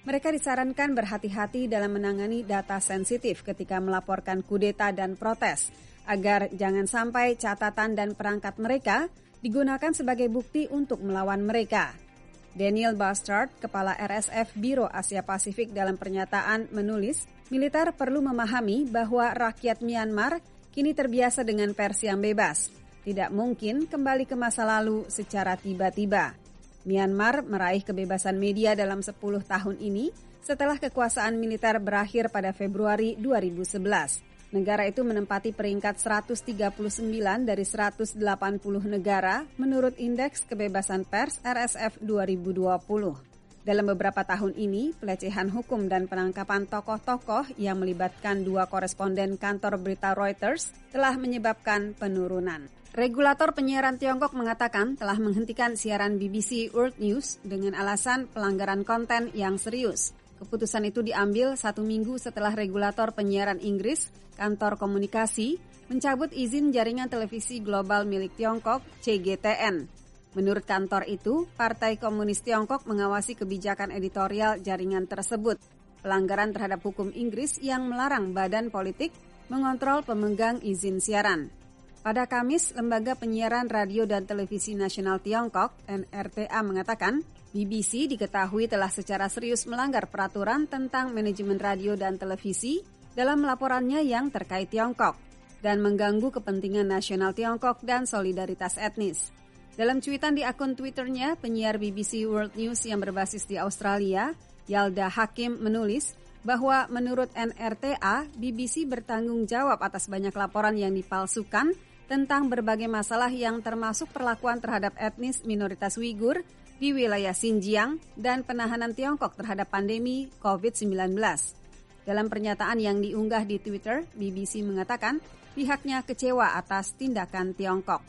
E: Mereka disarankan berhati-hati dalam menangani data sensitif ketika melaporkan kudeta dan protes, agar jangan sampai catatan dan perangkat mereka digunakan sebagai bukti untuk melawan mereka. Daniel Bastard, Kepala R S F Biro Asia Pasifik dalam pernyataan menulis, militer perlu memahami bahwa rakyat Myanmar kini terbiasa dengan pers yang bebas. Tidak mungkin kembali ke masa lalu secara tiba-tiba. Myanmar meraih kebebasan media dalam sepuluh tahun ini setelah kekuasaan militer berakhir pada Februari dua ribu sebelas. Negara itu menempati peringkat seratus tiga puluh sembilan dari seratus delapan puluh negara menurut Indeks Kebebasan Pers R S F dua ribu dua puluh. Dalam beberapa tahun ini, pelecehan hukum dan penangkapan tokoh-tokoh yang melibatkan dua koresponden kantor berita Reuters telah menyebabkan penurunan. Regulator penyiaran Tiongkok mengatakan telah menghentikan siaran B B C World News dengan alasan pelanggaran konten yang serius. Keputusan itu diambil satu minggu setelah regulator penyiaran Inggris, Kantor Komunikasi, mencabut izin jaringan televisi global milik Tiongkok, C G T N. Menurut kantor itu, Partai Komunis Tiongkok mengawasi kebijakan editorial jaringan tersebut. Pelanggaran terhadap hukum Inggris yang melarang badan politik mengontrol pemegang izin siaran. Pada Kamis, Lembaga Penyiaran Radio dan Televisi Nasional Tiongkok, N R T A, mengatakan B B C diketahui telah secara serius melanggar peraturan tentang manajemen radio dan televisi dalam laporannya yang terkait Tiongkok dan mengganggu kepentingan nasional Tiongkok dan solidaritas etnis. Dalam cuitan di akun Twitternya, penyiar B B C World News yang berbasis di Australia, Yalda Hakim, menulis bahwa menurut N R T A, B B C bertanggung jawab atas banyak laporan yang dipalsukan tentang berbagai masalah yang termasuk perlakuan terhadap etnis minoritas Uighur di wilayah Xinjiang dan penahanan Tiongkok terhadap pandemi covid sembilan belas. Dalam pernyataan yang diunggah di Twitter, B B C mengatakan pihaknya kecewa atas tindakan Tiongkok.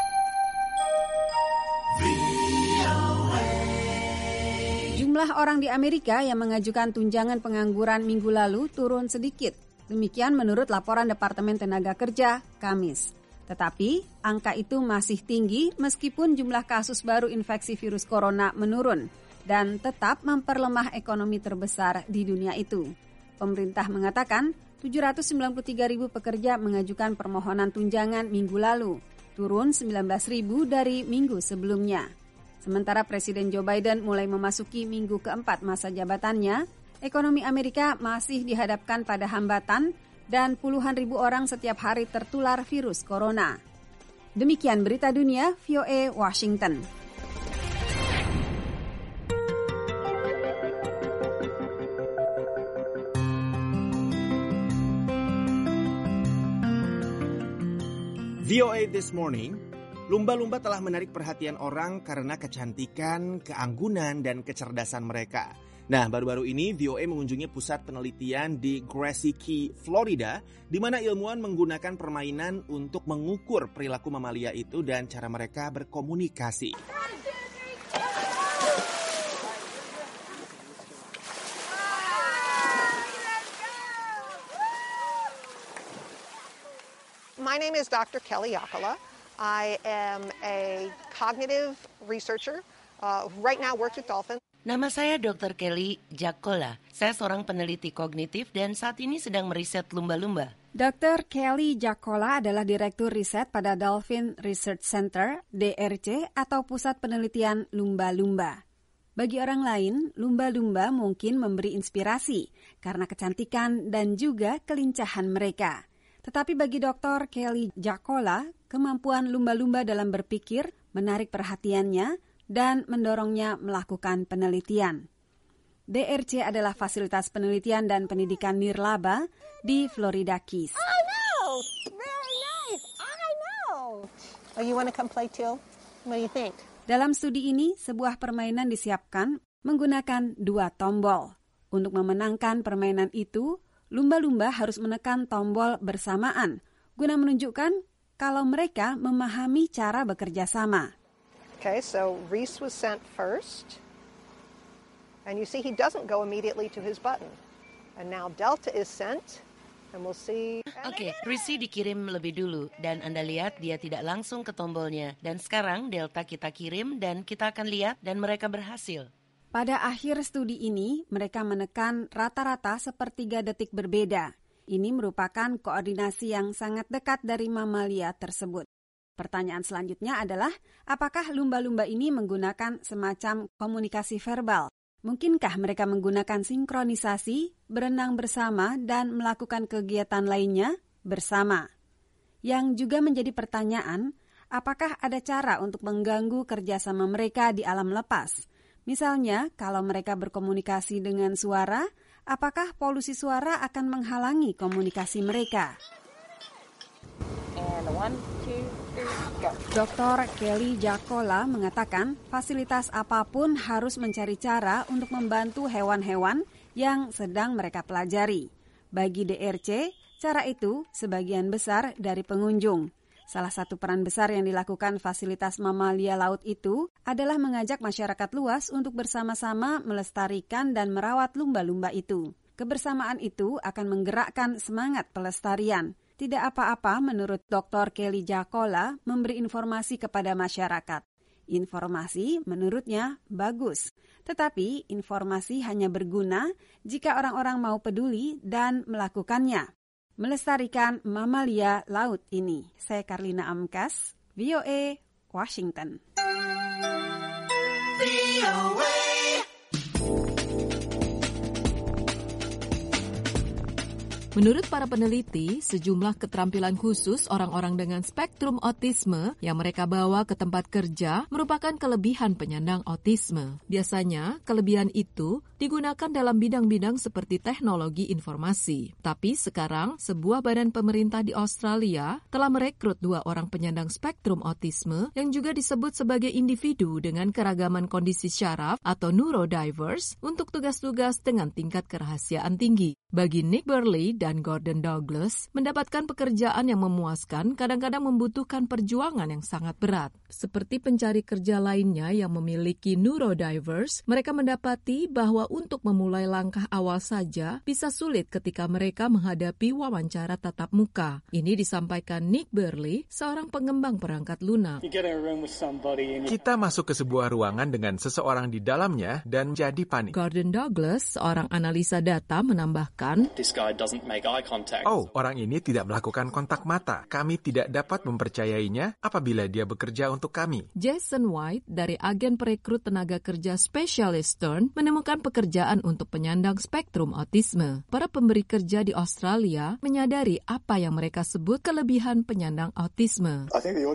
E: Jumlah orang di Amerika yang mengajukan tunjangan pengangguran minggu lalu turun sedikit. Demikian menurut laporan Departemen Tenaga Kerja Kamis. Tetapi angka itu masih tinggi meskipun jumlah kasus baru infeksi virus corona menurun dan tetap memperlemah ekonomi terbesar di dunia itu. Pemerintah mengatakan tujuh ratus sembilan puluh tiga ribu pekerja mengajukan permohonan tunjangan minggu lalu, turun sembilan belas ribu dari minggu sebelumnya. Sementara Presiden Joe Biden mulai memasuki minggu keempat masa jabatannya, ekonomi Amerika masih dihadapkan pada hambatan dan puluhan ribu orang setiap hari tertular virus corona. Demikian berita dunia V O A Washington.
B: V O A This Morning, lumba-lumba telah menarik perhatian orang karena kecantikan, keanggunan, dan kecerdasan mereka. Nah, baru-baru ini V O A mengunjungi pusat penelitian di Grassy Key, Florida, di mana ilmuwan menggunakan permainan untuk mengukur perilaku mamalia itu dan cara mereka berkomunikasi.
A: My name is Doctor Kelly Yakala. I am a cognitive researcher. Uh, right now works with dolphins.
I: Nama saya Doktor Kelly Jacola. Saya seorang peneliti kognitif dan saat ini sedang meriset lumba-lumba.
E: Doktor Kelly Jacola adalah Direktur Riset pada Dolphin Research Center, D R C, atau Pusat Penelitian Lumba-Lumba. Bagi orang lain, lumba-lumba mungkin memberi inspirasi karena kecantikan dan juga kelincahan mereka. Tetapi bagi Doktor Kelly Jacola, kemampuan lumba-lumba dalam berpikir menarik perhatiannya dan mendorongnya melakukan penelitian. D R C adalah fasilitas penelitian dan pendidikan nirlaba di Florida Keys.
A: Oh no! Very nice! I know! Oh, you want to come play too? What do you think?
E: Dalam studi ini, sebuah permainan disiapkan menggunakan dua tombol. Untuk memenangkan permainan itu, lumba-lumba harus menekan tombol bersamaan guna menunjukkan kalau mereka memahami cara bekerja sama.
A: Okay, so Reese was sent first. And you see he doesn't go immediately to his button. And now Delta is sent. And we'll see.
I: Oke, okay, Reese dikirim lebih dulu. Dan Anda lihat dia tidak langsung ke tombolnya. Dan sekarang Delta kita kirim dan kita akan lihat dan mereka berhasil.
E: Pada akhir studi ini, mereka menekan rata-rata sepertiga detik berbeda. Ini merupakan koordinasi yang sangat dekat dari mamalia tersebut. Pertanyaan selanjutnya adalah, apakah lumba-lumba ini menggunakan semacam komunikasi verbal? Mungkinkah mereka menggunakan sinkronisasi, berenang bersama, dan melakukan kegiatan lainnya bersama? Yang juga menjadi pertanyaan, apakah ada cara untuk mengganggu kerjasama mereka di alam lepas? Misalnya, kalau mereka berkomunikasi dengan suara, apakah polusi suara akan menghalangi komunikasi mereka? And one, two, three, go. Doktor Kelly Jacola mengatakan, fasilitas apapun harus mencari cara untuk membantu hewan-hewan yang sedang mereka pelajari. Bagi D R C, cara itu sebagian besar dari pengunjung. Salah satu peran besar yang dilakukan fasilitas mamalia laut itu adalah mengajak masyarakat luas untuk bersama-sama melestarikan dan merawat lumba-lumba itu. Kebersamaan itu akan menggerakkan semangat pelestarian. Tidak apa-apa menurut doktor Kelly Jacola memberi informasi kepada masyarakat. Informasi menurutnya bagus, tetapi informasi hanya berguna jika orang-orang mau peduli dan melakukannya. Melestarikan mamalia laut ini. Saya Karlina Amkas, V O A, Washington. V O A.
J: Menurut para peneliti, sejumlah keterampilan khusus orang-orang dengan spektrum autisme yang mereka bawa ke tempat kerja merupakan kelebihan penyandang autisme. Biasanya, kelebihan itu digunakan dalam bidang-bidang seperti teknologi informasi. Tapi sekarang, sebuah badan pemerintah di Australia telah merekrut dua orang penyandang spektrum autisme yang juga disebut sebagai individu dengan keragaman kondisi syaraf atau neurodiverse untuk tugas-tugas dengan tingkat kerahasiaan tinggi. Bagi Nick Burley dan Gordon Douglas, mendapatkan pekerjaan yang memuaskan kadang-kadang membutuhkan perjuangan yang sangat berat. Seperti pencari kerja lainnya yang memiliki neurodiverse, mereka mendapati bahwa untuk memulai langkah awal saja bisa sulit ketika mereka menghadapi wawancara tatap muka. Ini disampaikan Nick Burley, seorang pengembang perangkat lunak.
G: Kita masuk ke sebuah ruangan dengan seseorang di dalamnya dan jadi panik.
J: Gordon Douglas, seorang analisa data, menambahkan,
G: oh, orang ini tidak melakukan kontak mata. Kami tidak dapat mempercayainya apabila dia bekerja untuk kami.
J: Jason White dari agen perekrut tenaga kerja Specialist Turn menemukan pekerjaan untuk penyandang spektrum autisme. Para pemberi kerja di Australia menyadari apa yang mereka sebut kelebihan penyandang autisme.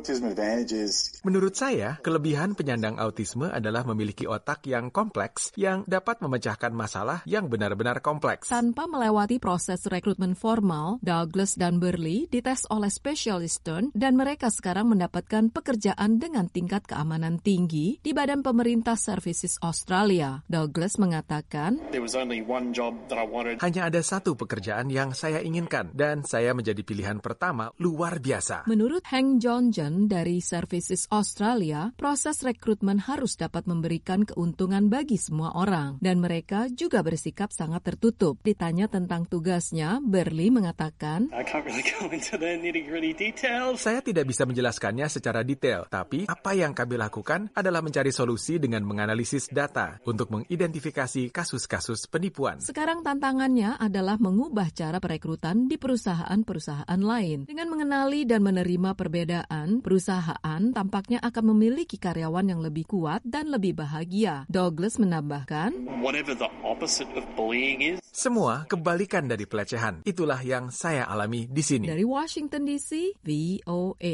G: Menurut saya, kelebihan penyandang autisme adalah memiliki otak yang kompleks yang dapat memecahkan masalah yang benar-benar kompleks.
J: Tanpa melewati proses rekrutmen formal, Douglas dan Burley dites oleh Specialist Turn dan mereka sekarang mendapatkan pekerjaan dengan tingkat keamanan tinggi di Badan Pemerintah Services Australia. Douglas mengatakan,
G: hanya ada satu pekerjaan yang saya inginkan dan saya menjadi pilihan pertama luar biasa.
J: Menurut Hank Johnson dari Services Australia, proses rekrutmen harus dapat memberikan keuntungan bagi semua orang dan mereka juga bersikap sangat tertutup. Ditanya tentang tugasnya, Burley mengatakan,
G: saya tidak bisa menjelaskannya secara detail, tapi apa yang kami lakukan adalah mencari solusi dengan menganalisis data untuk mengidentifikasi kasus-kasus penipuan.
J: Sekarang tantangannya adalah mengubah cara perekrutan di perusahaan-perusahaan lain. Dengan mengenali dan menerima perbedaan, perusahaan tampaknya akan memiliki karyawan yang lebih kuat dan lebih bahagia. Douglas menambahkan,
G: semua kebalikan dari pelecehan. Itulah yang saya alami di sini.
J: Dari Washington D C, V O A.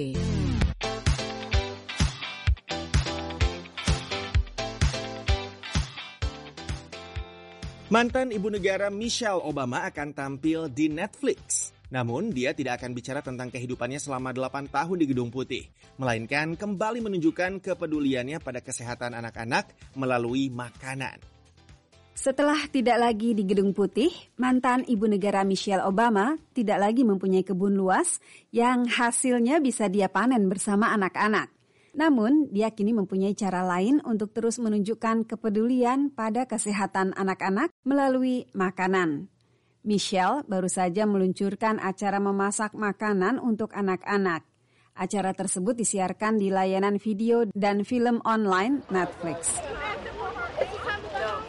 B: Mantan Ibu Negara Michelle Obama akan tampil di Netflix. Namun, dia tidak akan bicara tentang kehidupannya selama delapan tahun di Gedung Putih, melainkan kembali menunjukkan kepeduliannya pada kesehatan anak-anak melalui makanan.
E: Setelah tidak lagi di Gedung Putih, mantan Ibu Negara Michelle Obama tidak lagi mempunyai kebun luas yang hasilnya bisa dia panen bersama anak-anak. Namun, dia kini mempunyai cara lain untuk terus menunjukkan kepedulian pada kesehatan anak-anak melalui makanan. Michelle baru saja meluncurkan acara memasak makanan untuk anak-anak. Acara tersebut disiarkan di layanan video dan film online Netflix.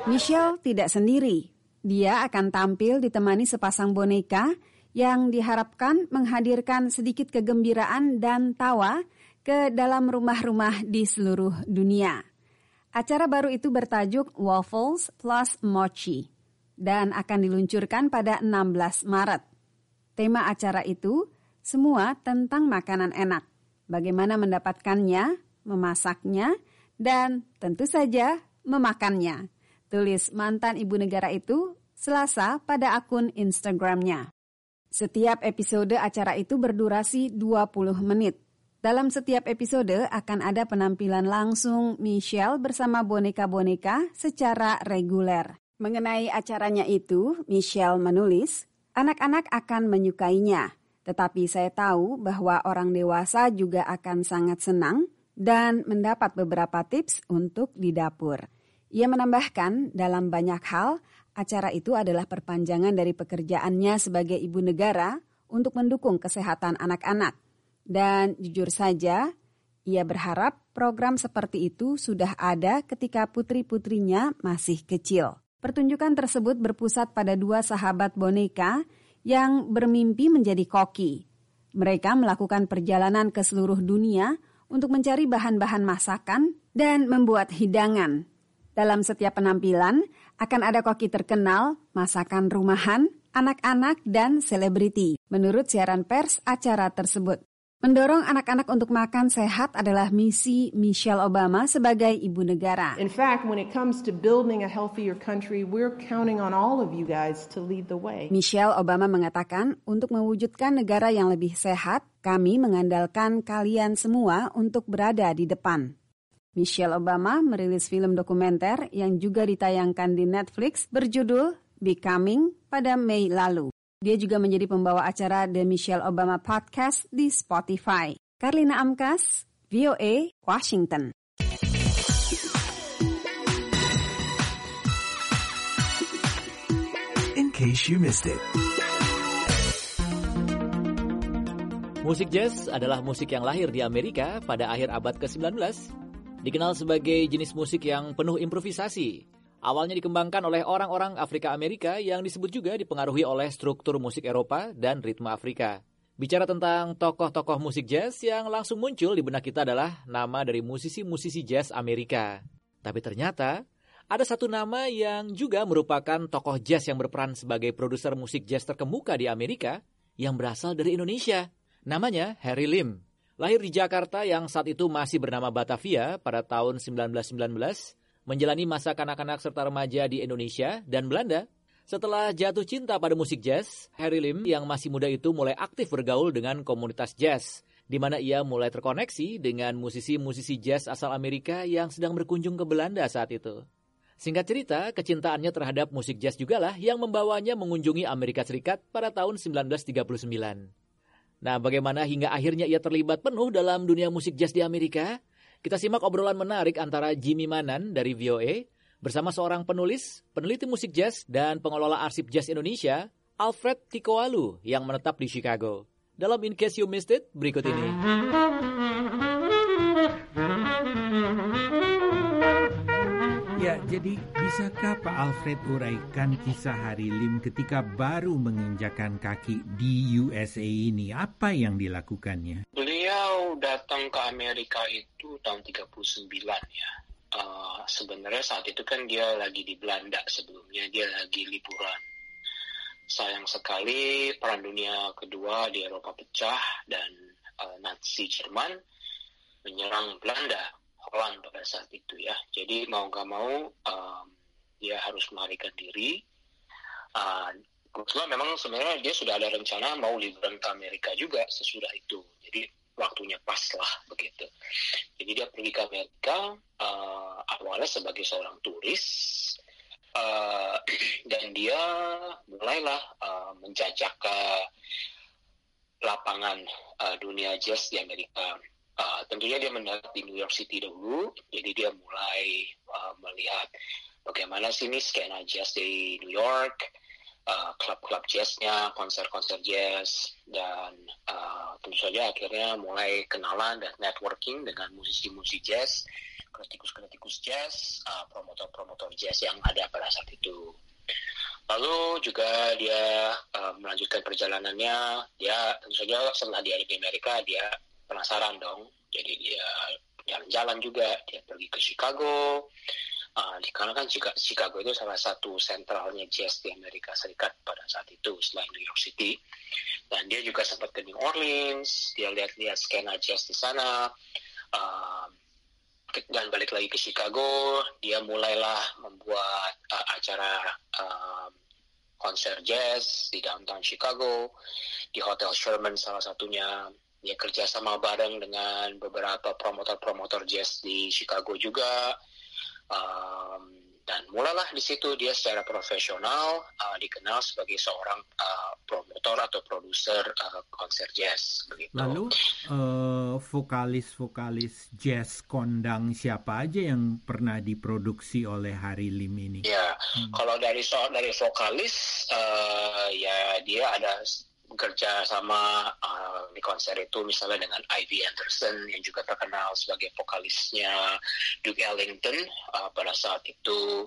E: Michelle tidak sendiri. Dia akan tampil ditemani sepasang boneka yang diharapkan menghadirkan sedikit kegembiraan dan tawa ke dalam rumah-rumah di seluruh dunia. Acara baru itu bertajuk Waffles plus Mochi dan akan diluncurkan pada enam belas Maret. Tema acara itu semua tentang makanan enak, bagaimana mendapatkannya, memasaknya, dan tentu saja memakannya. Tulis mantan ibu negara itu Selasa pada akun Instagramnya. Setiap episode acara itu berdurasi dua puluh menit. Dalam setiap episode akan ada penampilan langsung Michelle bersama boneka-boneka secara reguler. Mengenai acaranya itu, Michelle menulis, anak-anak akan menyukainya, tetapi saya tahu bahwa orang dewasa juga akan sangat senang dan mendapat beberapa tips untuk di dapur. Ia menambahkan, dalam banyak hal, acara itu adalah perpanjangan dari pekerjaannya sebagai ibu negara untuk mendukung kesehatan anak-anak. Dan jujur saja, ia berharap program seperti itu sudah ada ketika putri-putrinya masih kecil. Pertunjukan tersebut berpusat pada dua sahabat boneka yang bermimpi menjadi koki. Mereka melakukan perjalanan ke seluruh dunia untuk mencari bahan-bahan masakan dan membuat hidangan. Dalam setiap penampilan akan ada koki terkenal, masakan rumahan, anak-anak, dan selebriti. Menurut siaran pers acara tersebut, mendorong anak-anak untuk makan sehat adalah misi Michelle Obama sebagai ibu negara.
D: In fact, when it comes to building a healthier country, we're counting on all of you guys to lead the way.
E: Michelle Obama mengatakan, untuk mewujudkan negara yang lebih sehat, kami mengandalkan kalian semua untuk berada di depan. Michelle Obama merilis film dokumenter yang juga ditayangkan di Netflix berjudul Becoming pada Mei lalu. Dia juga menjadi pembawa acara The Michelle Obama Podcast di Spotify. Karlina Amkas, V O A, Washington.
F: In case you missed it.
W: Musik jazz adalah musik yang lahir di Amerika pada akhir abad ke sembilan belas. Dikenal sebagai jenis musik yang penuh improvisasi. Awalnya dikembangkan oleh orang-orang Afrika Amerika yang disebut juga dipengaruhi oleh struktur musik Eropa dan ritme Afrika. Bicara tentang tokoh-tokoh musik jazz yang langsung muncul di benak kita adalah nama dari musisi-musisi jazz Amerika. Tapi ternyata ada satu nama yang juga merupakan tokoh jazz yang berperan sebagai produser musik jazz terkemuka di Amerika yang berasal dari Indonesia. Namanya Harry Lim. Lahir di Jakarta yang saat itu masih bernama Batavia pada tahun sembilan belas sembilan belas. Menjalani masa kanak-kanak serta remaja di Indonesia dan Belanda. Setelah jatuh cinta pada musik jazz, Harry Lim yang masih muda itu mulai aktif bergaul dengan komunitas jazz, di mana ia mulai terkoneksi dengan musisi-musisi jazz asal Amerika yang sedang berkunjung ke Belanda saat itu. Singkat cerita, kecintaannya terhadap musik jazz jugalah yang membawanya mengunjungi Amerika Serikat pada tahun sembilan belas tiga puluh sembilan. Nah, bagaimana hingga akhirnya ia terlibat penuh dalam dunia musik jazz di Amerika? Kita simak obrolan menarik antara Jimmy Manan dari V O A bersama seorang penulis, peneliti musik jazz, dan pengelola arsip jazz Indonesia, Alfred Tikoalu, yang menetap di Chicago. Dalam In Case You Missed It, berikut ini.
H: Ya, jadi bisakah Pak Alfred uraikan kisah Harry Lim ketika baru menginjakan kaki di U S A ini? Apa yang dilakukannya?
K: Beliau datang ke Amerika itu tahun tiga puluh sembilan ya. Uh, sebenarnya saat itu kan dia lagi di Belanda sebelumnya, dia lagi liburan. Sayang sekali Perang Dunia Kedua di Eropa pecah dan uh, Nazi Jerman menyerang Belanda. Holland pada saat itu ya, jadi mau nggak mau um, dia harus melarikan diri. Uh, kebetulan memang sebenarnya dia sudah ada rencana mau liburan ke Amerika juga sesudah itu, jadi waktunya pas lah begitu. Jadi dia pergi ke Amerika uh, awalnya sebagai seorang turis uh, dan dia mulailah uh, menjajah ke lapangan uh, dunia jazz di Amerika. Uh, tentunya dia mendarat di New York City dahulu, jadi dia mulai uh, melihat bagaimana sih ini skena jazz di New York, uh, klub-klub jazznya, konser-konser jazz, dan uh, tentu saja akhirnya mulai kenalan dan networking dengan musisi-musisi jazz, kritikus-kritikus jazz, uh, promotor-promotor jazz yang ada pada saat itu. Lalu juga dia uh, melanjutkan perjalanannya, dia tentu saja setelah dia di Amerika, dia penasaran dong, jadi dia jalan-jalan juga, dia pergi ke Chicago, uh, karena kan Chicago itu salah satu sentralnya jazz di Amerika Serikat pada saat itu selain New York City, dan dia juga sempat ke New Orleans, dia lihat-lihat skena jazz di sana, uh, dan balik lagi ke Chicago, dia mulailah membuat uh, acara uh, konser jazz di downtown Chicago, di Hotel Sherman salah satunya. Dia kerja sama bareng dengan beberapa promotor-promotor jazz di Chicago juga, um, dan mulailah di situ dia secara profesional uh, dikenal sebagai seorang uh, promotor atau produser uh, konser jazz. Begitu.
H: Lalu uh, vokalis-vokalis jazz kondang siapa aja yang pernah diproduksi oleh Harry Lim ini?
K: Ya, hmm. kalau dari soal dari vokalis, uh, ya dia ada bekerja sama uh, di konser itu misalnya dengan Ivy Anderson yang juga terkenal sebagai vokalisnya Duke Ellington uh, pada saat itu,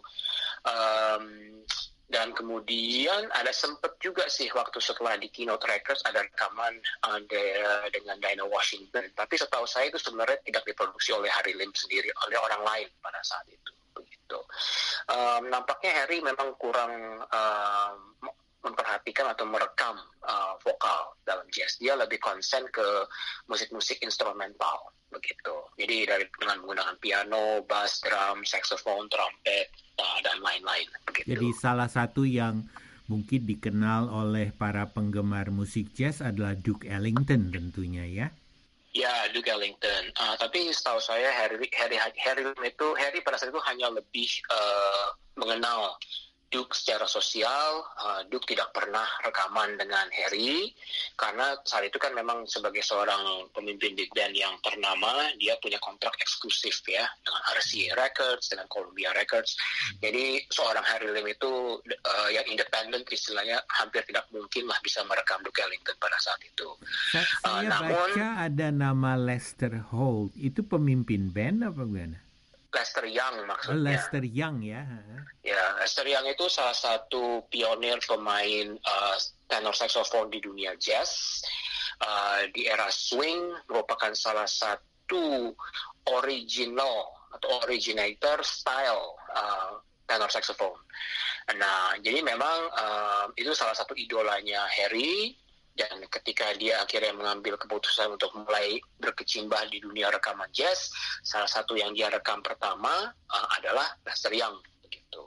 K: um, dan kemudian ada sempat juga sih waktu setelah di Keynote Records ada rekaman uh, de- dengan Dinah Washington, tapi setahu saya itu sebenarnya tidak diproduksi oleh Harry Lim sendiri, oleh orang lain pada saat itu begitu. Um, nampaknya Harry memang kurang um, memperhatikan atau merekam uh, vokal dalam jazz. Dia lebih konsen ke musik-musik instrumental begitu. Jadi dari dengan menggunakan piano, bass, drum, saxophone, trompet, uh, dan lain-lain begitu.
H: Jadi salah satu yang mungkin dikenal oleh para penggemar musik jazz adalah Duke Ellington tentunya ya.
K: Ya, Duke Ellington. Uh, tapi setahu saya Harry Harry Harry itu Harry pada saat itu hanya lebih uh, mengenal Duke secara sosial. uh, Duke tidak pernah rekaman dengan Harry karena saat itu kan memang sebagai seorang pemimpin big band yang ternama, dia punya kontrak eksklusif ya dengan R C A Records, dengan Columbia Records. Jadi seorang Harry Lim itu uh, yang independen istilahnya hampir tidak mungkin lah bisa merekam Duke Ellington pada saat itu.
H: Saya,
K: uh,
H: saya
K: namun,
H: baca ada nama Lester Holt, itu pemimpin band apa gimana?
K: Lester Young maksudnya.
H: Oh, Lester Young ya.
K: Ya, Lester Young itu salah satu pionir pemain uh, tenor saxophone di dunia jazz. Uh, di era swing merupakan salah satu original atau originator style uh, tenor saxophone. Nah, jadi memang uh, itu salah satu idolanya Harry. Dan ketika dia akhirnya mengambil keputusan untuk mulai berkecimpung di dunia rekaman jazz, salah satu yang dia rekam pertama uh, adalah Lester Young, begitu.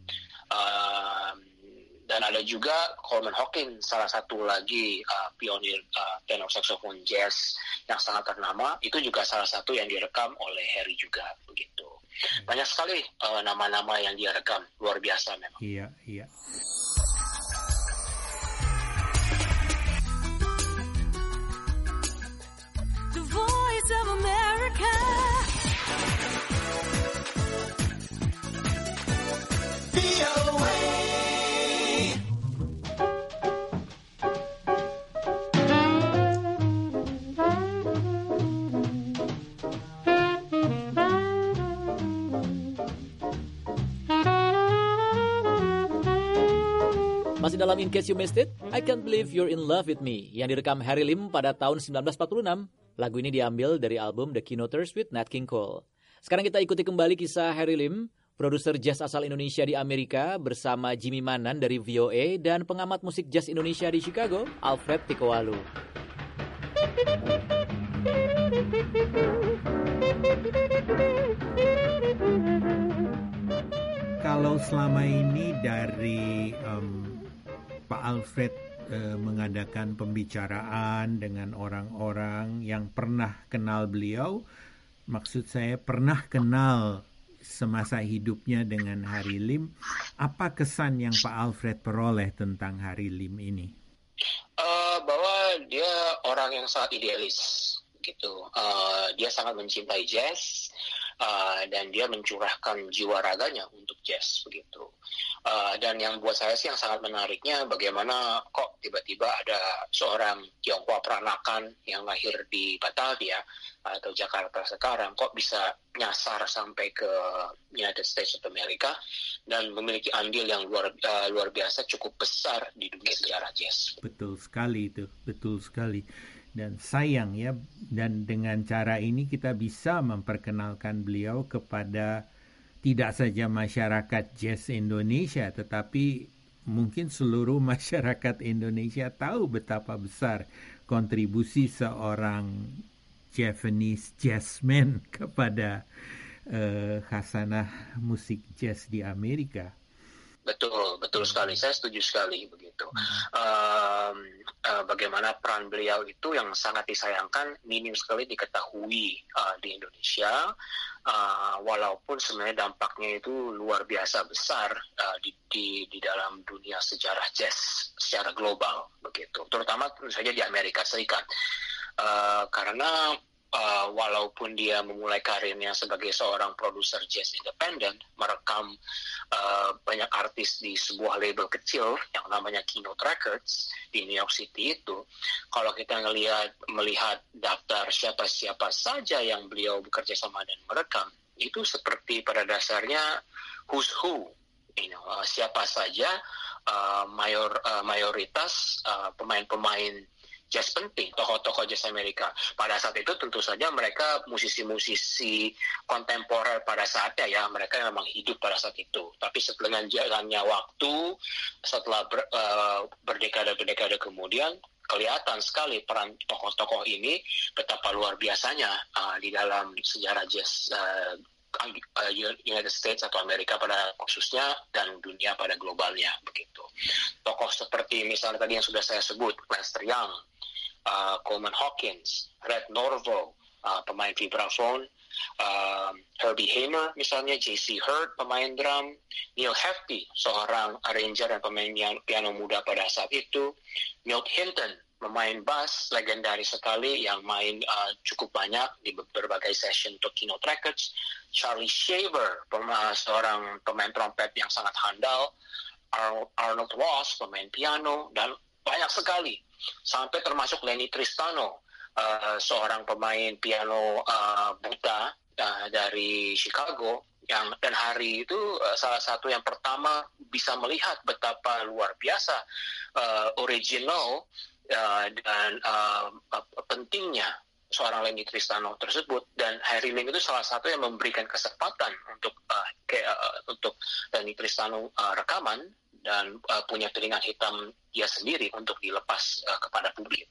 K: Uh, dan ada juga Coleman Hawkins, salah satu lagi uh, pionir uh, tenor saxophone jazz yang sangat ternama, itu juga salah satu yang direkam oleh Harry juga, begitu. Banyak sekali uh, nama-nama yang dia rekam, luar biasa memang.
H: Iya, iya.
M: Of America. V O A.
W: Masih dalam In Case You Missed It, I Can't Believe You're in Love With Me yang direkam Harry Lim pada tahun sembilan belas empat puluh enam. Lagu ini diambil dari album The Keynoters with Nat King Cole. Sekarang kita ikuti kembali kisah Harry Lim, produser jazz asal Indonesia di Amerika bersama Jimmy Manan dari V O A dan pengamat musik jazz Indonesia di Chicago, Alfred Tikowalu.
H: Kalau selama ini dari um, Pak Alfred mengadakan pembicaraan dengan orang-orang yang pernah kenal beliau, maksud saya pernah kenal semasa hidupnya dengan Harry Lim, apa kesan yang Pak Alfred peroleh tentang Harry Lim ini?
K: Uh, bahwa dia orang yang sangat idealis, gitu. Uh, dia sangat mencintai jazz. Uh, dan dia mencurahkan jiwa raganya untuk jazz begitu. Uh, dan yang buat saya sih yang sangat menariknya bagaimana kok tiba-tiba ada seorang Tionghoa peranakan yang lahir di Batavia atau Jakarta sekarang kok bisa nyasar sampai ke United States of America dan memiliki andil yang luar uh, luar biasa cukup besar di dunia sejarah jazz.
H: Betul sekali itu, betul sekali. Dan sayang ya, dan dengan cara ini kita bisa memperkenalkan beliau kepada tidak saja masyarakat jazz Indonesia, tetapi mungkin seluruh masyarakat Indonesia tahu betapa besar kontribusi seorang Japanese jazzman kepada uh, khasanah musik jazz di Amerika.
K: Betul, betul sekali. Saya setuju sekali begitu. Um, uh, bagaimana peran beliau itu yang sangat disayangkan, minim sekali diketahui uh, di Indonesia. Uh, walaupun sebenarnya dampaknya itu luar biasa besar uh, di, di di dalam dunia sejarah jazz secara global begitu, terutama tentu saja di Amerika Serikat uh, karena uh, walaupun dia memulai karirnya sebagai seorang produser jazz independen, merekam uh, banyak artis di sebuah label kecil yang namanya Keynote Records di New York City itu, kalau kita ngelihat melihat daftar siapa-siapa saja yang beliau bekerja sama dan merekam, itu seperti pada dasarnya who's who, you know, uh, siapa saja uh, mayor uh, mayoritas uh, pemain-pemain jazz penting, tokoh-tokoh jazz Amerika. Pada saat itu tentu saja mereka musisi-musisi kontemporer pada saatnya ya, mereka memang hidup pada saat itu. Tapi setelah jalannya waktu, setelah ber, uh, berdekade-dekade kemudian, kelihatan sekali peran tokoh-tokoh ini betapa luar biasanya uh, di dalam sejarah jazz uh, United States atau Amerika pada khususnya dan dunia pada globalnya begitu. Tokoh seperti misalnya tadi yang sudah saya sebut, Lester Young, uh, Coleman Hawkins, Red Norvo, uh, pemain vibraphone, uh, Herbie Hamer misalnya, J C Hurd, pemain drum, Neil Hefti, seorang arranger dan pemain piano muda pada saat itu, Milt Hinton, pemain bass legendaris sekali yang main uh, cukup banyak di berbagai session untuk Keynote Records, Charlie Shaver, pema- seorang pemain trompet yang sangat handal, Ar- Arnold Ross, pemain piano, dan banyak sekali, sampai termasuk Lenny Tristano, uh, seorang pemain piano uh, buta uh, dari Chicago, yang dan hari itu uh, salah satu yang pertama bisa melihat betapa luar biasa uh, original Uh, dan uh, uh, pentingnya seorang Lenny Tristano tersebut, dan Harry Lim itu salah satu yang memberikan kesempatan untuk uh, ke, uh, untuk Lenny Tristano uh, rekaman dan uh, punya piringan hitam dia sendiri untuk dilepas uh, kepada publik.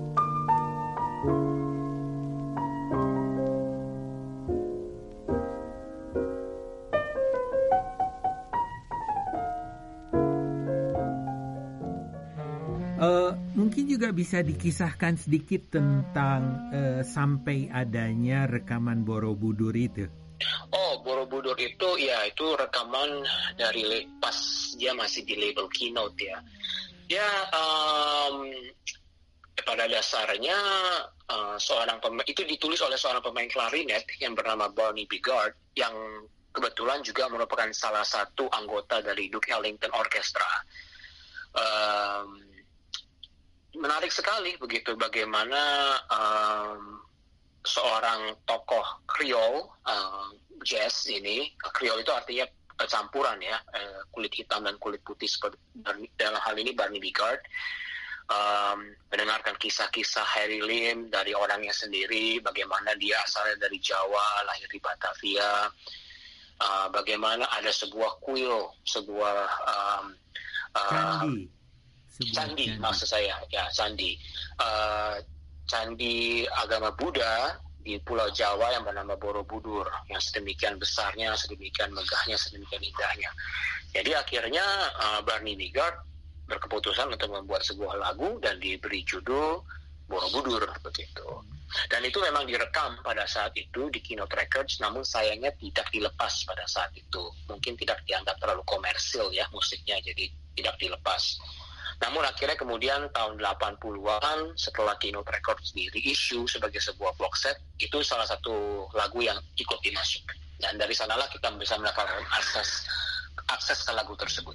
H: Uh, mungkin juga bisa dikisahkan sedikit tentang uh, sampai adanya rekaman Borobudur itu.
K: Oh, Borobudur itu ya itu rekaman dari pas dia masih di label Keynote ya. Ya um, pada dasarnya uh, seorang pemain itu ditulis oleh seorang pemain klarinet yang bernama Barney Bigard yang kebetulan juga merupakan salah satu anggota dari Duke Ellington Orchestra. Um, Menarik sekali begitu bagaimana um, seorang tokoh Creole uh, jazz ini, Creole itu artinya uh, campuran ya, uh, kulit hitam dan kulit putih, seperti dalam hal ini Barney Bigard, um, mendengarkan kisah-kisah Harry Lim dari orangnya sendiri, bagaimana dia asalnya dari Jawa, lahir di Batavia, uh, bagaimana ada sebuah kuil, sebuah um, uh,
H: Candi.
K: Candi, candi maksud saya ya candi uh, candi agama Buddha di Pulau Jawa yang bernama Borobudur, yang sedemikian besarnya, sedemikian megahnya, sedemikian indahnya. Jadi akhirnya uh, Barney Bigard berkeputusan untuk membuat sebuah lagu dan diberi judul Borobudur begitu. Dan itu memang direkam pada saat itu di Keynote Records, namun sayangnya tidak dilepas pada saat itu. Mungkin tidak dianggap terlalu komersil ya musiknya, jadi tidak dilepas. Namun akhirnya kemudian tahun delapan puluhan setelah Keynote Records di reissue sebagai sebuah box set, itu salah satu lagu yang ikut dimasuk. Dan dari sanalah kita bisa mendapatkan akses akses ke lagu tersebut.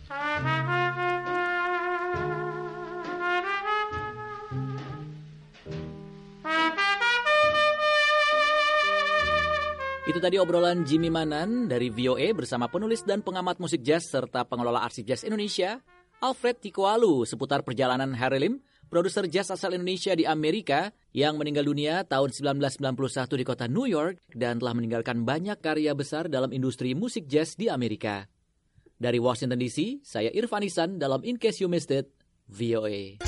W: Itu tadi obrolan Jimmy Manan dari V O A bersama penulis dan pengamat musik jazz serta pengelola arsip jazz Indonesia, Alfred Tikoalu, seputar perjalanan Harry Lim, produser jazz asal Indonesia di Amerika yang meninggal dunia tahun sembilan belas sembilan puluh satu di kota New York dan telah meninggalkan banyak karya besar dalam industri musik jazz di Amerika. Dari Washington D C, saya Irfan Ihsan dalam In Case You Missed It, V O A.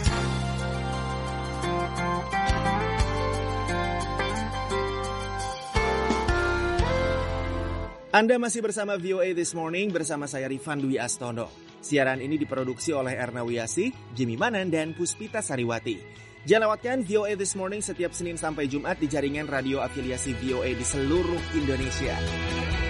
B: Anda masih bersama V O A This Morning bersama saya Rifan Dwi Astono. Siaran ini diproduksi oleh Erna Wiyasi, Jimmy Manan, dan Puspita Sariwati. Jangan lewatkan V O A This Morning setiap Senin sampai Jumat di jaringan radio afiliasi V O A di seluruh Indonesia.